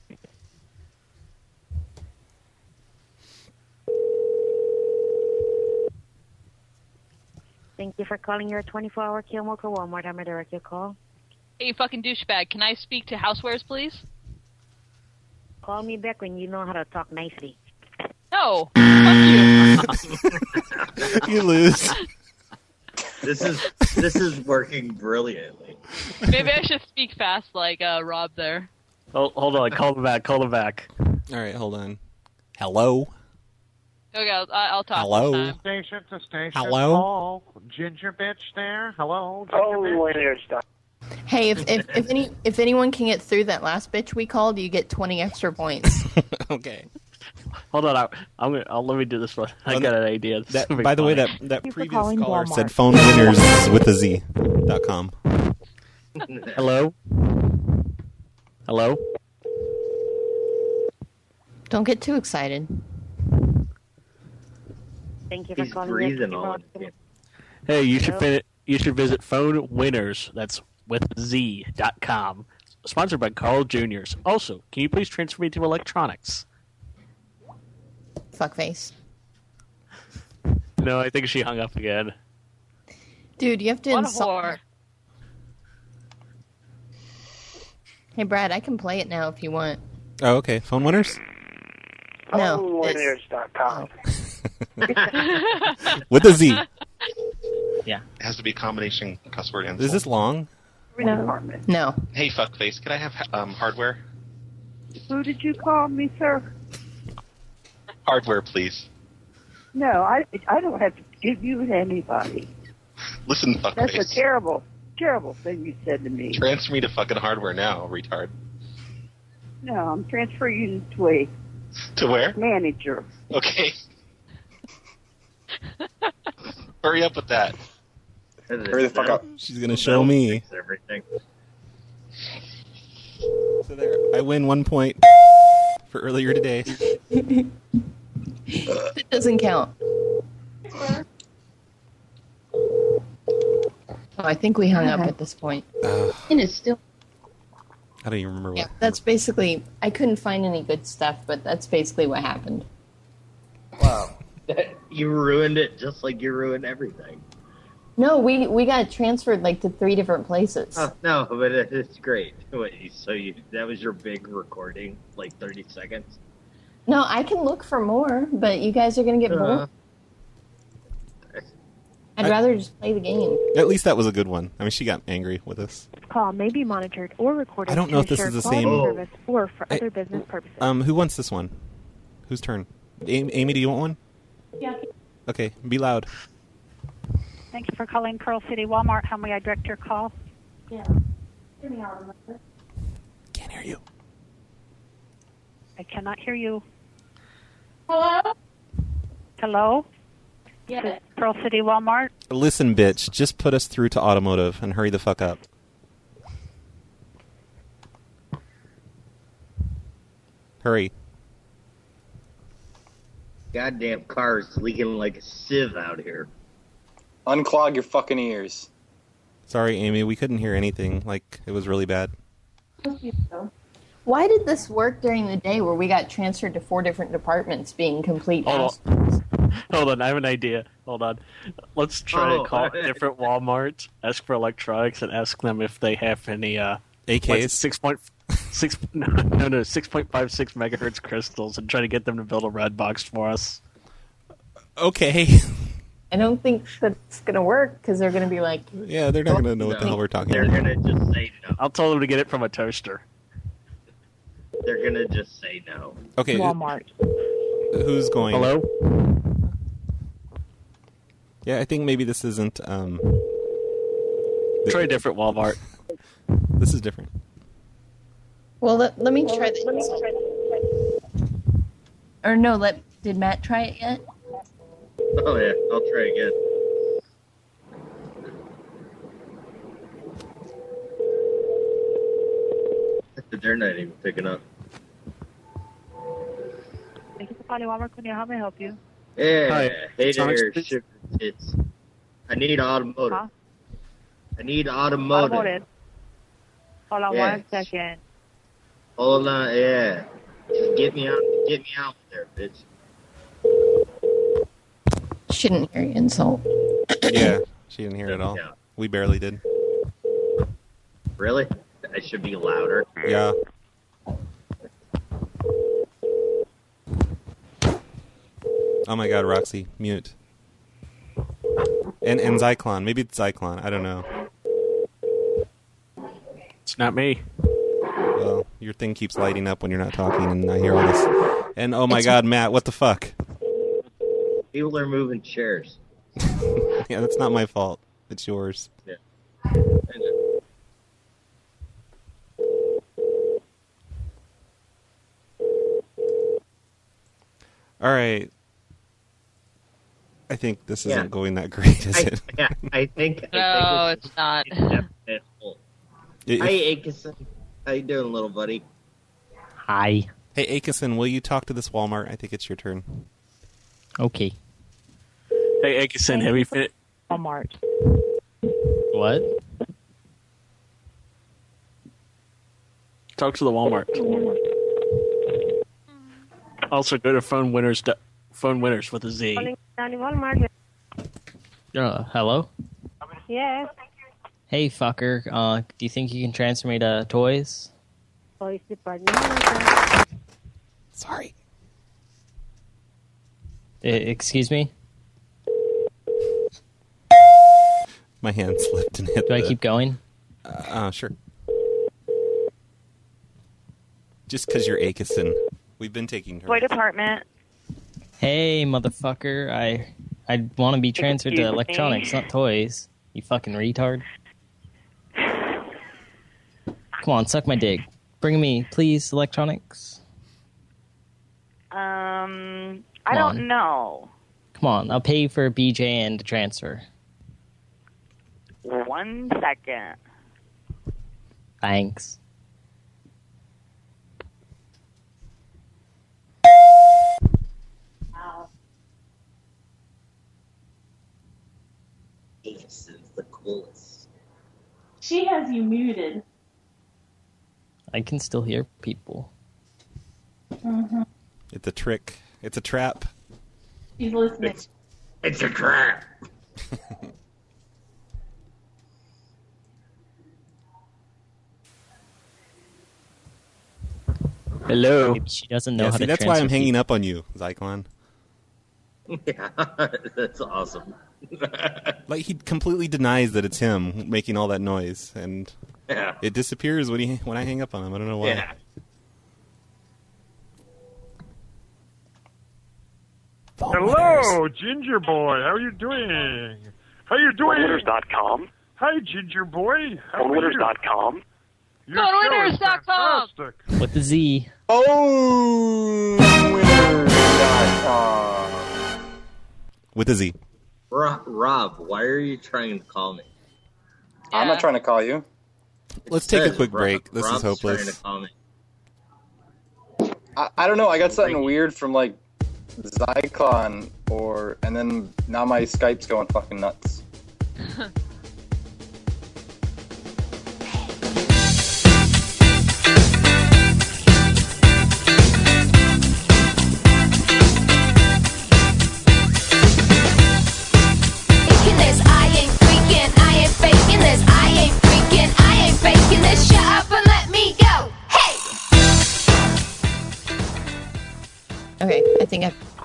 Thank you for calling your twenty-four hour Kill Mocha Walmart. How may I direct your call? Hey, you fucking douchebag. Can I speak to Housewares, please? Call me back when you know how to talk nicely. No. Fuck you. You lose. This is this is working brilliantly. Maybe I should speak fast like uh, Rob there. Oh, hold on. Call him back. Call him back. All right, hold on. Hello. Okay, I'll, I'll talk Hello? this time. Station to station. Hello? Call. Ginger bitch there. Hello. Ginger Oh, bitch. winner stop. Hey, if, if if any if anyone can get through that last bitch we called, you get twenty extra points. Okay. Hold on. I, I'm gonna. I'll let me do this one. I Oh, got an idea. This That, will be by the way, funny. that, that Thank you for previous calling caller Walmart. said phone winners with a Z dot com. Hello. Hello. Don't get too excited. Thank you for He's calling your breathing twenty-four hour on it. Hey, you should Hello? fin- You should visit Phone Winners. That's with Z dot com. Sponsored by Carl Juniors. Also, can you please transfer me to electronics? Fuckface. No, I think she hung up again. Dude, you have to What a insult whore. her. Hey, Brad, I can play it now if you want. Oh, okay. Phone winners? No. this- winners dot com. With a Z. Yeah. It has to be a combination cuss word and Is this long? No. No. Hey, fuckface, can I have um, hardware? Who did you call me, sir? Hardware, please. No, I I don't have to give you to anybody. Listen, That's a fuckface. terrible, terrible thing you said to me. Transfer me to fucking hardware now, retard. No, I'm transferring you to a To where? manager. Okay. Hurry up with that. Hurry the fuck up. She's going to show me. Everything. So there, I win one point for earlier today. It doesn't count. Oh, I think we hung up at this point. Uh, And it's still. I don't even remember what. Yeah, that's basically. I couldn't find any good stuff, but that's basically what happened. Wow. You ruined it just like you ruined everything. No, we we got transferred like to three different places. Oh, no, but it, it's great. Wait, so you that was your big recording, like thirty seconds? No, I can look for more, but you guys are gonna get Uh, bored. I'd I- rather just play the game. At least that was a good one. I mean, she got angry with us. Call may be monitored or recorded I don't know to if this ensure is the quality same- service or for Hey, other business purposes. Um, who wants this one? Whose turn? Amy, Amy, do you want one? Yeah. Okay, be loud. Thank you for calling Pearl City Walmart. How may I direct your call? Yeah. Can't hear you. I cannot hear you. Hello? Hello? Yes. Pearl City Walmart? Listen, bitch, just put us through to automotive and hurry the fuck up. Hurry. Goddamn cars leaking like a sieve out here. Unclog your fucking ears. Sorry, Amy, we couldn't hear anything. Like, it was really bad. Why did this work during the day where we got transferred to four different departments being complete Hold assholes? on. Hold on, I have an idea. Hold on. Let's try Oh. to call a different Walmart, ask for electronics, and ask them if they have any uh, A Ks? like six point six no no no six point five six megahertz crystals, and try to get them to build a red box for us. Okay. I don't think that's going to work because they're going to be like, Yeah, they're not going to know what the hell we're talking They're about. gonna just say no. I'll tell them to get it from a toaster. They're gonna just say no. Okay. Walmart. Who's going? Hello? Yeah, I think maybe this isn't. Um, Try a different Walmart. This is different. well, let, let me try this. Or no, let did Matt try it yet? Oh yeah, I'll try again. They're not even picking up. Thank you for calling Walmart. How may I help you? Yeah, Hi. hey Sonic there, Speech? sugar tits. I need automotive. Huh? I need automotive. Automotive. Hold on Yes. one second. Hold on, yeah. Just get me out, get me out there, bitch. Shouldn't hear you insult. Yeah, she didn't hear it at all. Yeah. We barely did. Really? I should be louder. Yeah. Oh my god, Roxy, mute. And and Zyklon. Maybe it's Zyklon. I don't know. It's not me. Well, your thing keeps lighting up when you're not talking, and I hear all this. And oh my god, Matt, what the fuck? People are moving chairs. Yeah, that's not my fault. It's yours. Yeah. All right. I think this isn't Yeah. going that great, is I, it? yeah, I think. I No, think it's not. definite hole. If- Hi, Akison. How you doing, little buddy? Hi. Hey, Akison, will you talk to this Walmart? I think it's your turn. Okay. Hey, Akison, have you fit? Walmart. What? Talk to the Walmart. Also, go to phone winners. do- Phone winners with a Z. Calling Danny Walmart. Uh, hello? Yes. Hey, fucker. Uh, do you think you can transfer me to toys? Toys department. Sorry. I- excuse me? My hand slipped and hit Do I the- keep going? Uh, uh, sure. Just because you're Akison. We've been taking her. Toy department. Hey, motherfucker. I I want to be transferred to Excuse me? electronics, not toys. You fucking retard. Come on, suck my dick. Bring me, please, electronics. Um, I Come don't on. know. Come on, I'll pay for a B J and a transfer. One second. Thanks. Akison's the coolest. She has you muted. I can still hear people. Mm-hmm. It's a trick. It's a trap. She's listening. It's, it's a trap. Hello. Maybe she doesn't know Yeah, how see, to that's why I'm transfer hanging people. up on you, Zyklon. Yeah, that's awesome. Like, he completely denies that it's him making all that noise, and Yeah. it disappears when he when I hang up on him. I don't know why. Yeah. Hello, Ginger Boy. How are you doing? How you doing? Winners dot com. Hi, Ginger Boy. How are Winners you? dot com. Your show is Winners dot com. fantastic. With the Z. Oh, winners dot com. With a Z. Rob, Rob, why are you trying to call me? I'm not trying to call you. Let's take a Says quick Rob- break. This Rob's is hopeless. Trying to call me. I, I don't know. I got something weird from like Zyklon, or and then now my Skype's going fucking nuts.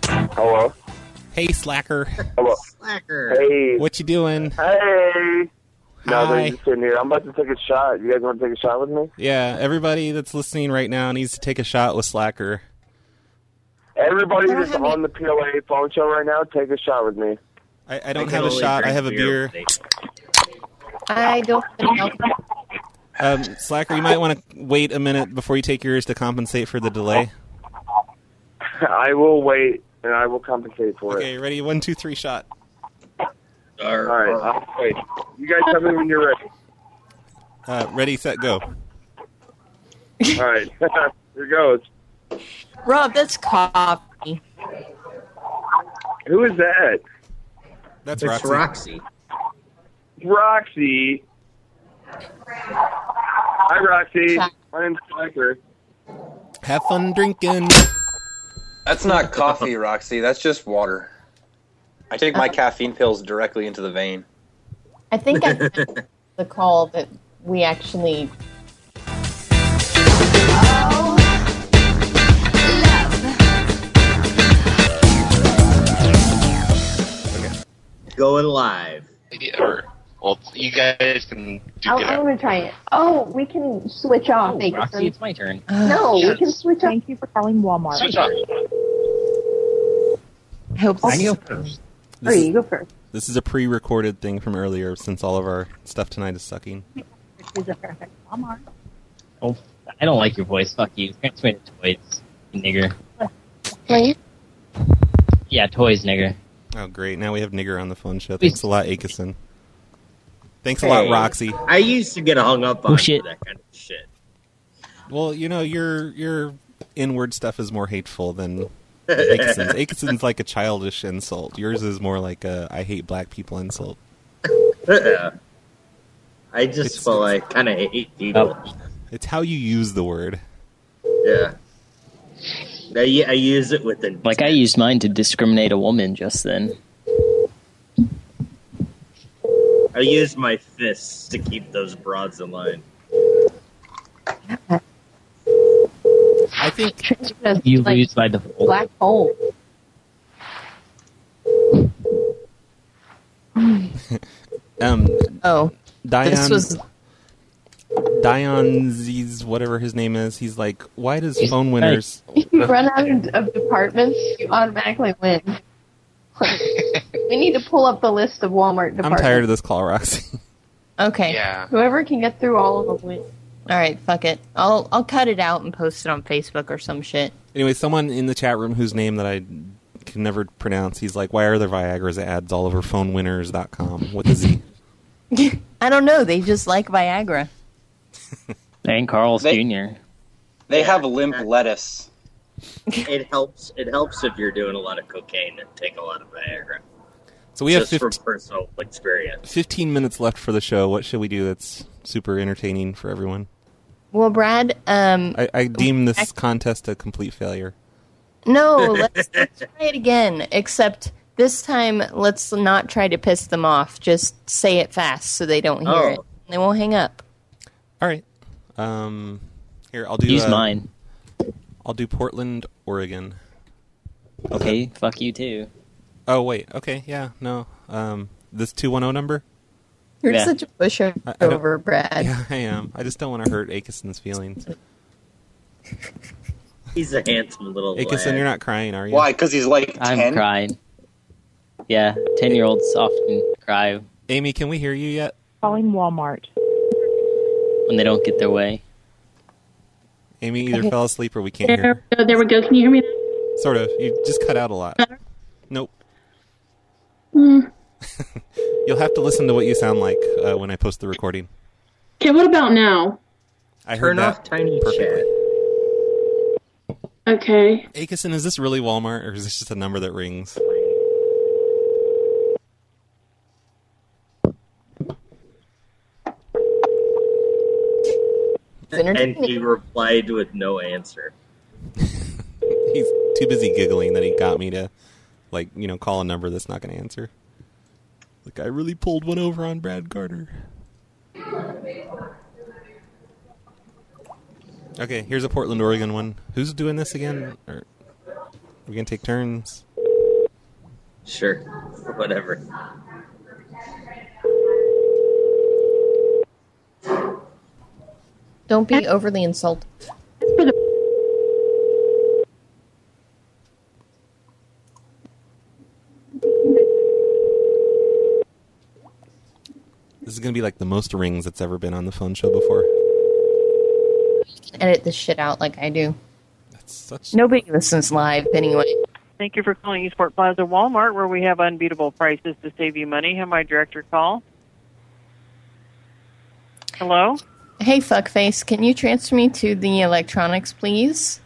Hello? Hey, Slacker. Hello? Slacker. Hey. What you doing? Hey. No, Hi. they're just sitting here. I'm about to take a shot. You guys want to take a shot with me? Yeah, everybody that's listening right now needs to take a shot with Slacker. Everybody that's on the P L A phone show right now, take a shot with me. I, I don't have a shot. I have a beer. I don't know. Um, Slacker, you might want to wait a minute before you take yours to compensate for the delay. I will wait, and I will compensate for Okay, it. ready? One, two, three, shot. All right, I'll wait. You guys tell me when you're ready. Uh, ready, set, go. All right, here goes. Rob, that's coffee. Who is that? That's It's Roxy. Roxy. Roxy. Hi, Roxy. My name's Slacker. Have fun drinking. That's not coffee, Roxy. That's just water. I take my caffeine pills directly into the vein. I think I got the call that we actually. Going live. Yeah, well, you guys can do I, get I out. want to try it. Oh, we can switch off. Oh, Roxy, it's my turn. No, we can switch off. Thank you for calling Walmart. Switch off. I hope I go first. Or you go first. This is a pre-recorded thing from earlier, since all of our stuff tonight is sucking. Is a perfect Walmart. Oh, I don't like your voice. Fuck you. Transfer to toys, you nigger. Please? Yeah, toys, nigger. Oh, great. Now we have Nigger on the phone show. Thanks a lot, Akison. Thanks a Hey, lot, Roxy. I used to get hung up on Oh, shit. that kind of shit. Well, you know, your your inward stuff is more hateful than Akison's. Akison's like a childish insult. Yours is more like a I hate black people insult. Yeah. I just, well, I kind of hate people. It's how you use the word. Yeah. I, I use it with an. Like I used mine to discriminate a woman just then. I use my fists to keep those broads in line. I think You like lose by default. black hole. Um, Oh, Dion, this was Dion Z's, whatever his name is, he's like, why does phone winners... if you run out of, of departments, you automatically win. We need to pull up the list of Walmart I'm departments. tired of this call, Roxy. Okay. Yeah. Whoever can get through all of them wins. All right, fuck it. I'll I'll cut it out and post it on Facebook or some shit. Anyway, someone in the chat room whose name that I can never pronounce, he's like, why are there Viagra's ads all over phone winners dot com with a Z? I don't know. They just like Viagra. And Carl's They- Junior They have limp lettuce. It helps. It helps if you're doing a lot of cocaine and take a lot of Viagra. So we have Just from fifteen, personal experience. fifteen minutes left for the show. What should we do that's super entertaining for everyone? Well, Brad, um, I, I deem this contest a complete failure. no, let's, let's try it again. Except this time, let's not try to piss them off. Just say it fast so they don't hear Oh. it. They won't hang up. All right. Um, here, I'll do... Use uh, mine. I'll do Portland, Oregon. Okay, fuck you too. Oh, wait. Okay, yeah, no. Um, this two one zero number? You're Yeah. such a pushover, I- I don't- over, Brad. Yeah, I am. I just don't want to hurt Akison's feelings. He's a handsome little Akison, lad. you're not crying, are you? Why? Because he's like I'm ten? crying. Yeah, ten-year-olds often cry Amy, can we hear you yet? Calling Walmart. when they don't get their way. Amy either fell asleep or we can't hear her. There, there we go. Can you hear me? Sort of. You just cut out a lot. Nope. Mm. You'll have to listen to what you sound like uh, when I post the recording. Okay, what about now? I heard Turn that off Tiny perfectly. Chat. Okay. Akison, is this really Walmart or is this just a number that rings? And he replied with no answer. He's too busy giggling that he got me to, like, you know, call a number that's not going to answer. Like, I really pulled one over on Brad Carter. Okay, here's a Portland, Oregon one. Who's doing this again? Or, are we going to take turns? Sure. Whatever. Don't be overly insulted. This is going to be like the most rings that's ever been on the phone show before. Edit this shit out like I do. That's such... Nobody listens live anyway. Thank you for calling Eastport Plaza Walmart, where we have unbeatable prices to save you money. Have my director call. Hello? Hey, fuckface, can you transfer me to the electronics, please?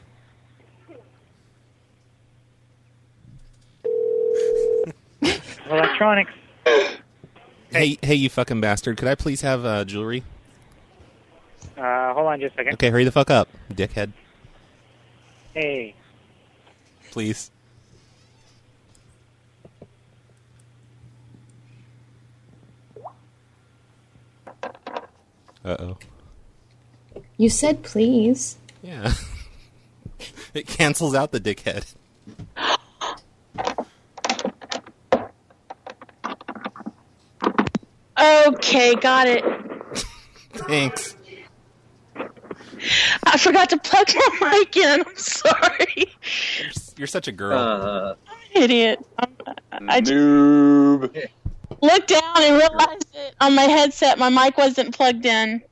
Electronics. Hey, hey, you fucking bastard. Could I please have uh, jewelry? Uh, hold on just a second. Okay, hurry the fuck up, dickhead. Hey. Please. Uh-oh. You said please. Yeah. It cancels out the dickhead. Okay, got it. Thanks. I forgot to plug my mic in. I'm sorry. You're such a girl. Uh, Idiot. I'm, I just Noob. looked down and realized that on my headset my mic wasn't plugged in.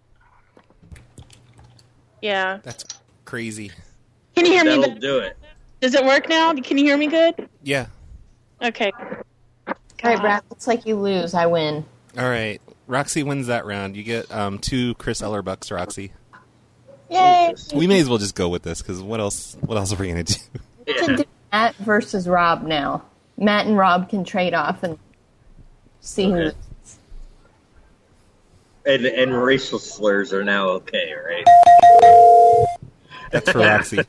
Yeah. That's crazy. Can you hear me? That'll better? do it. Does it work now? Can you hear me good? Yeah. Okay. All right, Brad, looks like you lose. I win. All right. Roxy wins that round. You get um, two Chris Eller bucks, Roxy. Yay! We may as well just go with this, because what else What else are we going to do? We can do Matt versus Rob now. Matt and Rob can trade off and see Okay. who... And, and racial slurs are now okay, right? That's for Roxy.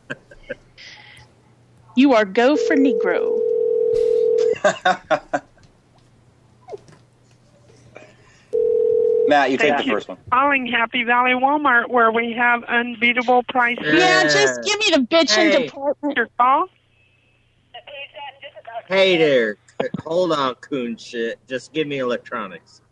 You are go for Negro. Matt, you take Thank the you. first one. Calling Happy Valley Walmart, where we have unbeatable prices. Yeah, just give me the bitchin' Hey. department. Your call? Hey there. Hold on, coon shit. Just give me electronics.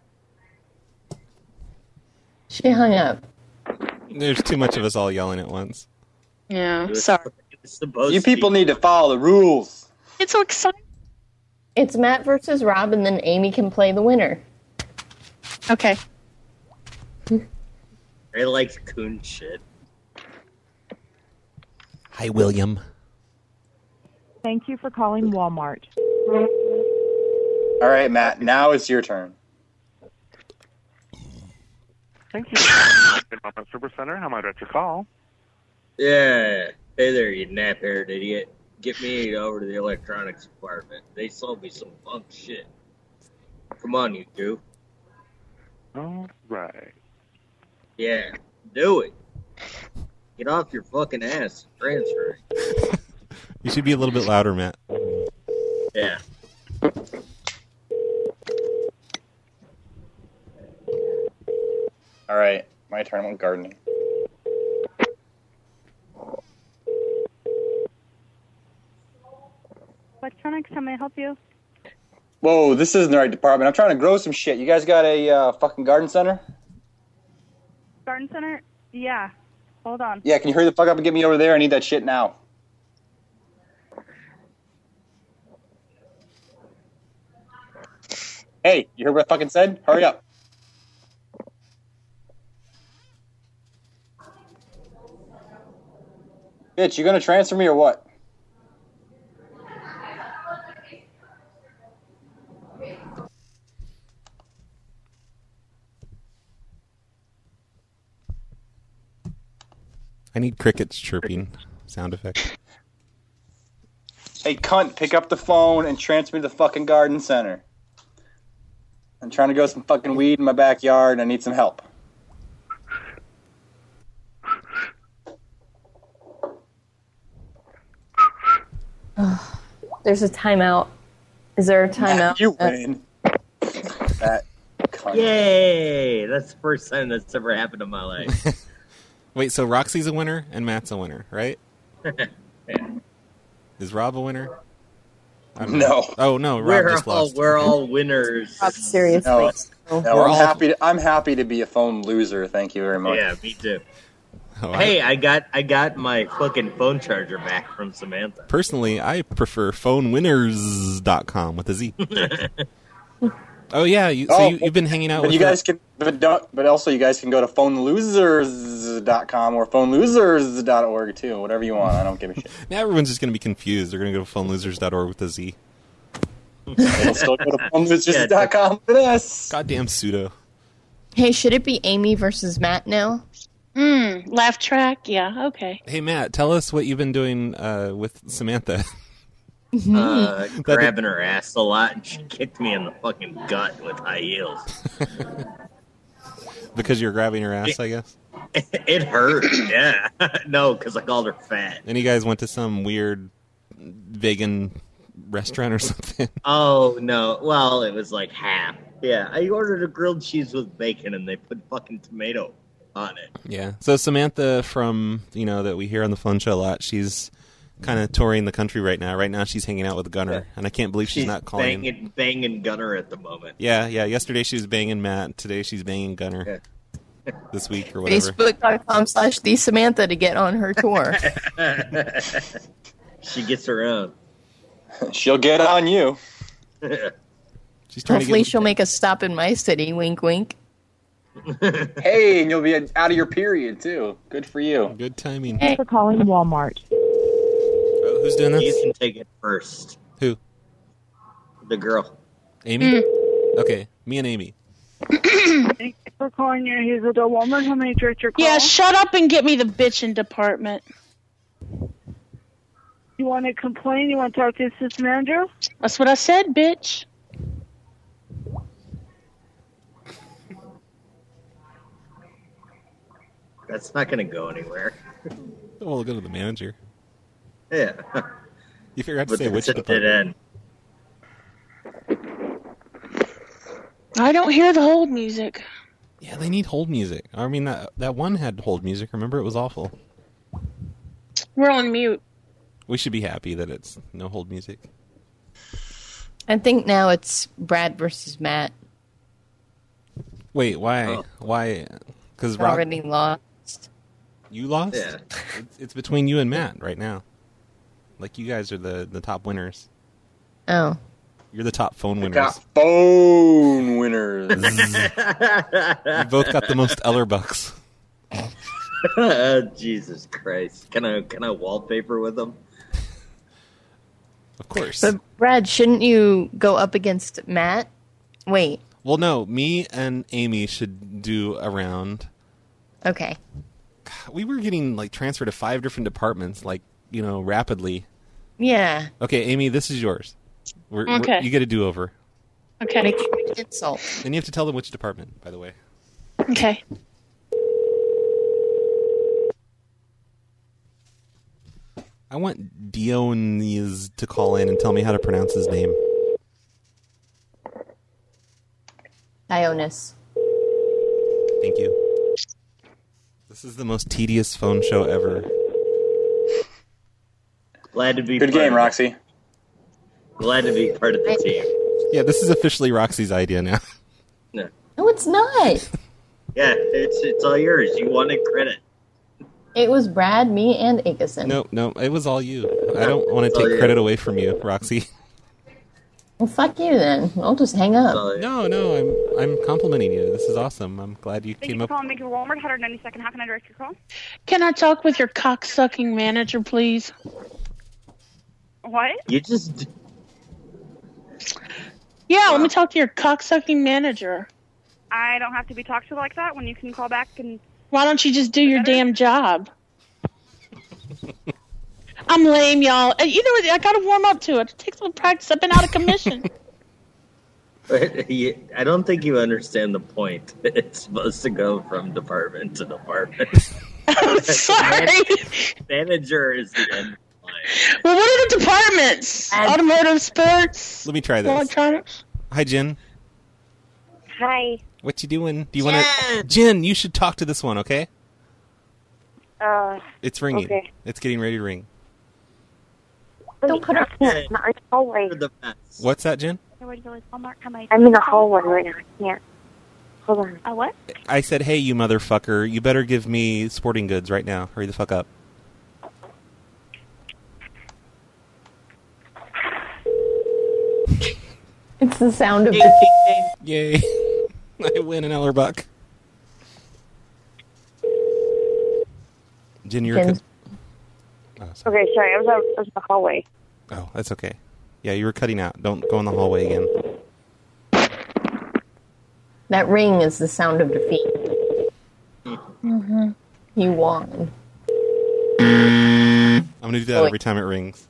She hung up. There's too much of us all yelling at once. Yeah, sorry. It's supposed You to be. people need to follow the rules. It's so exciting. It's Matt versus Rob, and then Amy can play the winner. Okay. I like coon shit. Hi, William. Thank you for calling Walmart. All right, Matt, now it's your turn. Thank you. Mama Super Center. How may I direct your call? Yeah. Hey there, you nap-haired idiot. Get me over to the electronics department. They sold me some punk shit. Come on, you two. All right. Yeah, do it. Get off your fucking ass. Transferring. You should be a little bit louder, Matt. Yeah. All right, my turn. I want gardening. Electronics, how may I help you? Whoa, this isn't the right department. I'm trying to grow some shit. You guys got a uh, fucking garden center? Garden Center? Yeah. Hold on. Yeah, can you hurry the fuck up and get me over there? I need that shit now. Hey, you heard what I fucking said? Hurry up. Bitch, you gonna transfer me or what? I need crickets chirping sound effect. Hey, cunt, pick up the phone and transfer me to the fucking garden center. I'm trying to grow some fucking weed in my backyard and I need some help. Ugh. There's a timeout. Is there a timeout? You win. That cunt. Yay! That's the first time that's ever happened in my life. Wait, so Roxy's a winner and Matt's a winner, right? Yeah. Is Rob a winner? I'm No. not. Oh no, Rob We're just all lost. we're all winners. Rob, seriously. No, No. no, We're I'm all- happy. To, I'm happy to be a phone loser. Thank you very much. Yeah, me too. Oh, I- Hey, I got I got my fucking phone charger back from Samantha. Personally, I prefer phone winners dot com with a Z. Oh yeah, you, so Oh, you, you've been hanging out But with you her- guys can, but don't, but also you guys can go to phone losers dot com or phone losers dot org too. Whatever you want. I don't give a shit. Now everyone's just going to be confused. They're going to go to phone losers dot org with a Z. They'll still go to phone losers dot com for this. Goddamn pseudo. Hey, should it be Amy versus Matt now? Hmm. Laugh track. Yeah. Okay. Hey Matt, tell us what you've been doing uh, with Samantha. Uh, grabbing her ass a lot, and she kicked me in the fucking gut with high heels. Because you're grabbing her ass, I guess. It hurt, yeah. No, because I called her fat. And you guys went to some weird vegan restaurant or something. Oh, no. Well, it was like half. Yeah, I ordered a grilled cheese with bacon, and they put fucking tomato on it. Yeah. So Samantha from, you know, that we hear on the phone show a lot, she's kind of touring the country right now. Right now she's hanging out with Gunner, and I can't believe she's, She's not calling. banging, banging Gunner at the moment. Yeah, yeah. Yesterday she was banging Matt. Today she's banging Gunner. This week or whatever. Facebook.com slash the Samantha to get on her tour. She gets her own. She'll get on you. She's trying Hopefully to get. she'll make a stop in my city. Wink, wink. Hey, and you'll be out of your period too. Good for you. Good timing. Thanks for calling Walmart. Oh, who's doing this? You can take it first. Who? The girl. Amy? Okay, me and Amy. Thank you for calling your Hazelden Walmart. How may I direct your call? Yeah. Shut up and get me the bitchin' department. You want to complain? You want to talk to the assistant manager? That's what I said, bitch. That's not going to go anywhere. Oh, we'll go to the manager. Yeah. You forgot to But say which it's a dead department. end. I don't hear the hold music. Yeah, they need hold music. I mean, that that one had hold music. Remember, it was awful. We're on mute. We should be happy that it's no hold music. I think now it's Brad versus Matt. Wait, why? Oh. Why? Because Rob, Already lost. you lost. Yeah. It's, it's between you and Matt right now. Like you guys are the the top winners. Oh. You're the top phone winners. Got phone winners. You both got the most Eller bucks. Oh, Jesus Christ. Can I can I wallpaper with them? Of course. But Brad, shouldn't you go up against Matt? Wait. Well, no. Me and Amy should do a round. Okay. We were getting like transferred to five different departments, like you know, rapidly. Yeah. Okay, Amy, this is yours. We're, Okay. We're, you get a do-over. Okay. Make sure you insult. And you have to tell them which department, by the way. Okay. I want Dionys to call in and tell me how to pronounce his name. Dionys. Thank you. This is the most tedious phone show ever. Glad to be Good part game, of Roxy. it. Glad to be part of the team. Yeah, this is officially Roxy's idea now. No. No, it's not. Yeah, it's it's all yours. You wanted credit. It was Brad, me, and Akison. No, no, it was all you. I don't want It's to all take you. credit away from you, Roxy. Well, fuck you then. I'll just hang up. No, no, I'm I'm complimenting you. This is awesome. I'm glad you Thank came you up. for calling Make Your Walmart, one hundred ninety-second. How can I direct your call? Can I talk with your cocksucking manager, please? What? You just Yeah, let me talk to your cocksucking manager. I don't have to be talked to like that when you can call back and... Why don't you just do your damn job? I'm lame, y'all. Uh, You know, I gotta warm up to it. It takes a little practice. I've been out of commission. You- I don't think you understand the point. It's supposed to go from department to department. I'm sorry. Manager is the end. Well, what are the departments? Automotive, sports, Let me try this. electronics. Hi, Jen. Hi. What you doing? Do you want to? Jen, you should talk to this one, okay? Uh, It's ringing. Okay. It's getting ready to ring. Don't put her. Not in the hallway. What's that, Jen? I'm in the hallway right now. I can't. Hold on. A what? I said, hey, you motherfucker, you better give me sporting goods right now. Hurry the fuck up. It's the sound of the... Yay. I win an Ellerbuck. Jen, you're... Jen's- Oh, sorry. Okay, sorry. I was, out, I was in the hallway. Oh, that's okay. Yeah, you were cutting out. Don't go in the hallway again. That ring is the sound of defeat. Mm-hmm. You won. I'm going to do that every time it rings.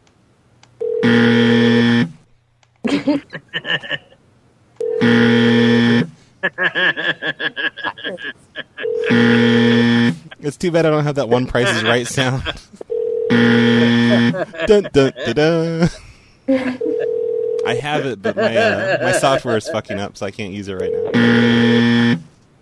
It's too bad I don't have that one Price is Right sound. Dun, dun, dun, dun. I have it, but my uh, my software is fucking up, so I can't use it right now.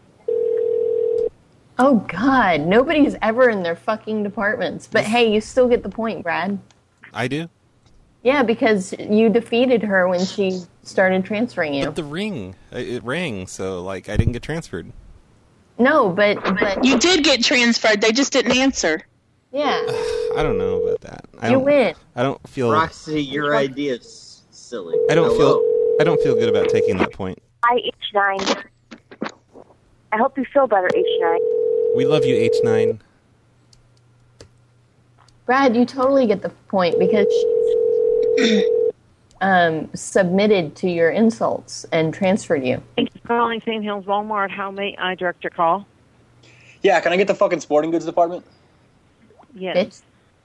Oh, God. Nobody's ever in their fucking departments. But hey, you still get the point, Brad. I do? Yeah, because you defeated her when she started transferring you. But the ring, it rang, so like I didn't get transferred. No, but, but... You did get transferred. They just didn't answer. Yeah. I don't know about that. I You don't, win. I don't feel... Roxy, your idea is silly. I don't Hello? feel. I don't feel good about taking that point. Hi, H nine. I hope you feel better, H nine. We love you, H nine. Brad, you totally get the point because she's um, submitted to your insults and transferred you. Thank you for calling Saint Hills Walmart. How may I direct your call? Yeah, can I get the fucking sporting goods department? Yes.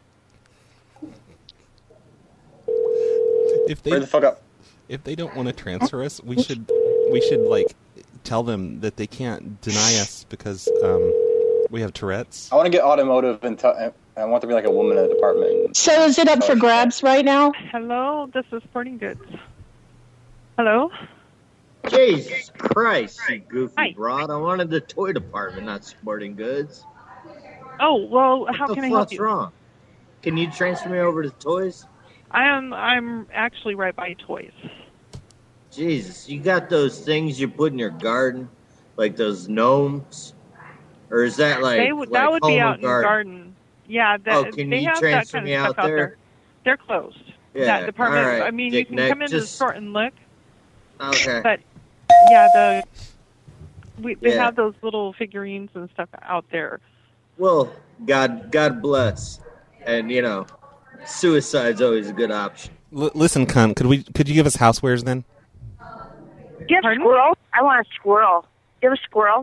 If they Hurry the fuck up. If they don't want to transfer us, we should we should like tell them that they can't deny us because um, we have Tourette's. I want to get automotive and, t- and I want to be like a woman in the department. So is it up for grabs right now? Hello, this is Sporting Goods. Hello? Jesus Christ, you goofy Hi. broad. I wanted the toy department, not sporting goods. Oh, well, how what can the I help fuck's you? wrong? Can you transfer me over to toys? I am I'm actually right by toys. Jesus, you got those things you put in your garden? Like those gnomes? Or is that like, they would like that would be Home out and in the garden. Yeah, that, Oh, can they you have that transfer kind me of out stuff out there? there. They're closed. Yeah, That department. all right, I mean, you Dick can Neck, come into the just- store and look, Okay. but yeah, the we they Yeah. have those little figurines and stuff out there. Well, God, God bless. And, you know, suicide's always a good option. L- listen, cunt, could we? Could you give us housewares then? Do you have a squirrel? I want a squirrel. Do you have a squirrel?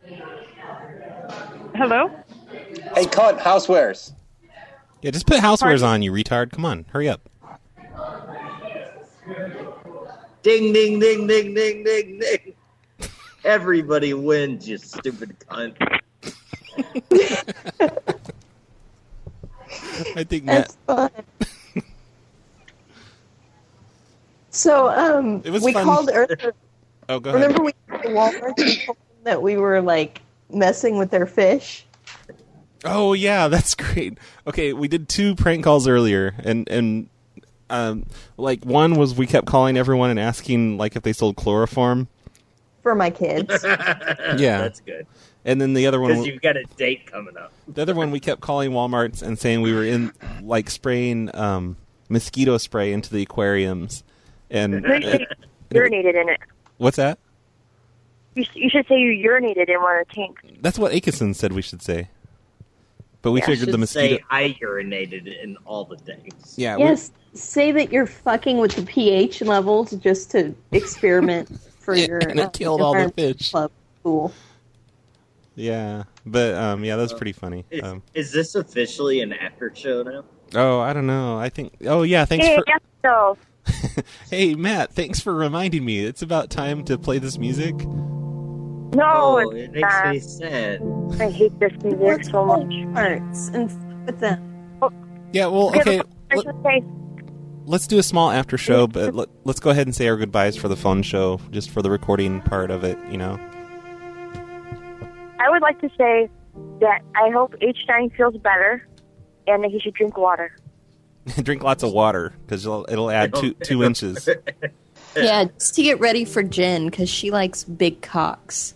Hello? Hey, cunt, housewares. Yeah, just put housewares on, you retard. Come on, hurry up. Ding, ding, ding, ding, ding, ding, ding. Everybody wins, you stupid cunt. I think Matt. That's fun. So, um, It was we fun. called earlier. Oh, go ahead. Remember we called Walmart and told them that we were, like, messing with their fish? Oh yeah, that's great. Okay, we did two prank calls earlier, and and um, like one was we kept calling everyone and asking like if they sold chloroform. For my kids. Yeah, That's good. And then the other one, Because you've got a date coming up. the other one, we kept calling Walmarts and saying we were in like spraying um, mosquito spray into the aquariums. And You should say you urinated in it. what's that? You, you should say you urinated in one of the tanks. That's what Akison said we should say. But we Yeah, figured the Should mosquito. say I urinated in all the things. Yeah. we- Yes, say that you're fucking with the pH levels just to experiment for Yeah, your and it uh, killed all the environmental fish. Club. Cool. Yeah, but um, yeah, that's pretty funny. Is, Um, is this officially an after show now? oh, I don't know. I think. Oh yeah, thanks Hey, for. yes, so. Hey Matt, thanks for reminding me. It's about time to play this music. No, Oh, it's it makes not. me sad. I hate this music so much. Arts and f- with them. Yeah, well, okay. I Let, should say, let's do a small after show, but let, let's go ahead and say our goodbyes for the phone show, just for the recording part of it. You know. I would like to say that I hope H nine feels better and that he should drink water. Drink lots of water because it'll, it'll add two two inches. Yeah, just to get ready for Jen because she likes big cocks.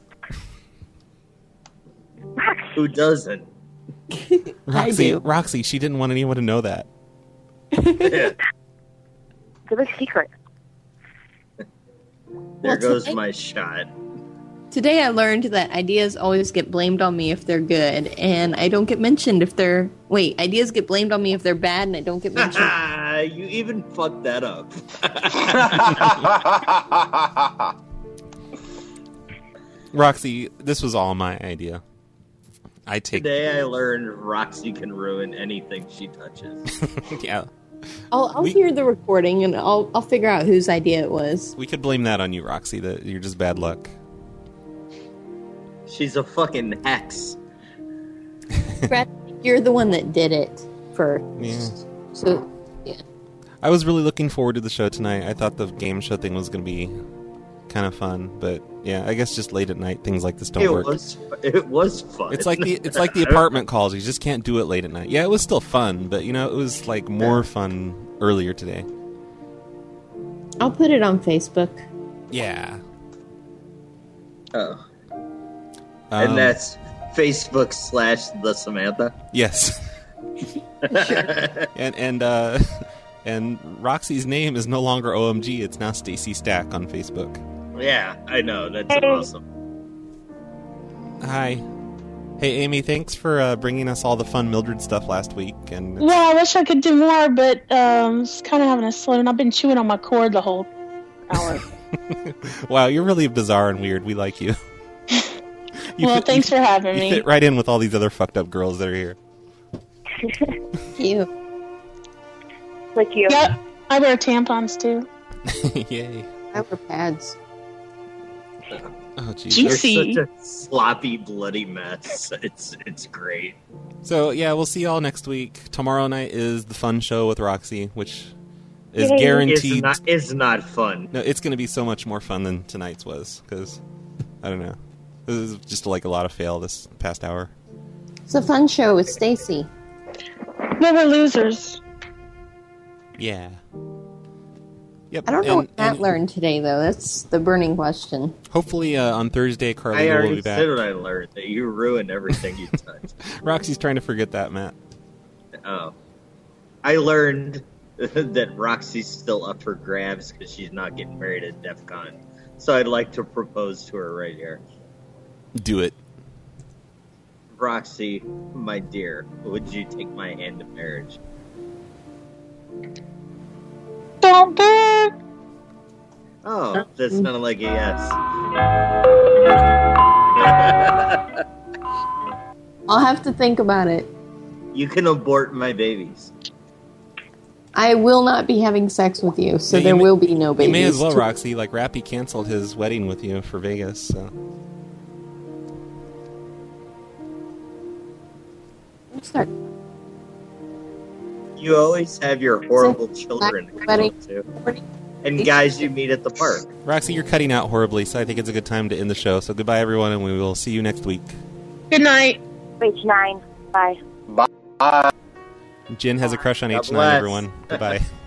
Who doesn't? Roxy, do. Roxy, she didn't want anyone to know that. It's a big secret. There Well, goes today- my shot. Today I learned that ideas always get blamed on me if they're good, and I don't get mentioned if they're... Wait, ideas get blamed on me if they're bad, and I don't get mentioned. You even fucked that up. Roxy, this was all my idea. I take. Today I learned Roxy can ruin anything she touches. Yeah. I'll, I'll hear the recording, and I'll, I'll figure out whose idea it was. We could blame that on you, Roxy, that you're just bad luck. She's a fucking hex. Brad, you're the one that did it first. Yeah. So, yeah. I was really looking forward to the show tonight. I thought the game show thing was going to be kind of fun, but yeah, I guess just late at night things like this don't It work. was it was fun. It's like the it's like the apartment calls. You just can't do it late at night. Yeah, it was still fun, but you know, it was like more fun earlier today. I'll put it on Facebook. Yeah. Oh. Um, And that's Facebook slash the Samantha. Yes. and and uh, and Roxy's name is no longer O M G. It's now Stacy Stack on Facebook. Yeah, I know. That's Hey. awesome. Hi. Hey, Amy. Thanks for uh, bringing us all the fun Mildred stuff last week. And Well, I wish I could do more, but um, it's kind of having a slow, and I've been chewing on my cord the whole hour. wow, you're really bizarre and weird. We like you. You Well, fit- thanks you- for having you me. fit right in with all these other fucked up girls that are here. You. Like you. Yep, I wear tampons too. Yay. I wear pads. Oh, jeez. You're Juicy. such a sloppy, bloody mess. It's it's great. So, yeah, we'll see y'all next week. Tomorrow night is the fun show with Roxy, which is Yay. guaranteed. It's not, it's not fun. No, it's going to be so much more fun than tonight's was, because, I don't know. This is just like a lot of fail this past hour. It's a fun show with Stacy. Well, we're losers. Yeah. Yep. I don't know and- what Matt and learned today, though. That's the burning question. Hopefully uh, on Thursday, I Carly will already be back. said what I learned, that you ruin everything you touch. Roxy's trying to forget that, Matt. Oh. I learned that Roxy's still up for grabs because she's not getting married at DEF CON. So I'd like to propose to her right here. Do it. Roxy, my dear, would you take my hand in marriage? Don't do it. Oh, that sounded like a yes. I'll have to think about it. You can abort my babies. I will not be having sex with you, so Yeah, you there may- will be no babies. You may as well, Roxy. Like, Rappy canceled his wedding with you for Vegas, so... Start. You always have your horrible children to Ready? come to. And guys you meet at the park. Roxy, you're cutting out horribly, so I think it's a good time to end the show. So goodbye, everyone, and we will see you next week. Good night. H nine. Bye. Bye. Jen has a crush on God H nine, bless. everyone. Goodbye.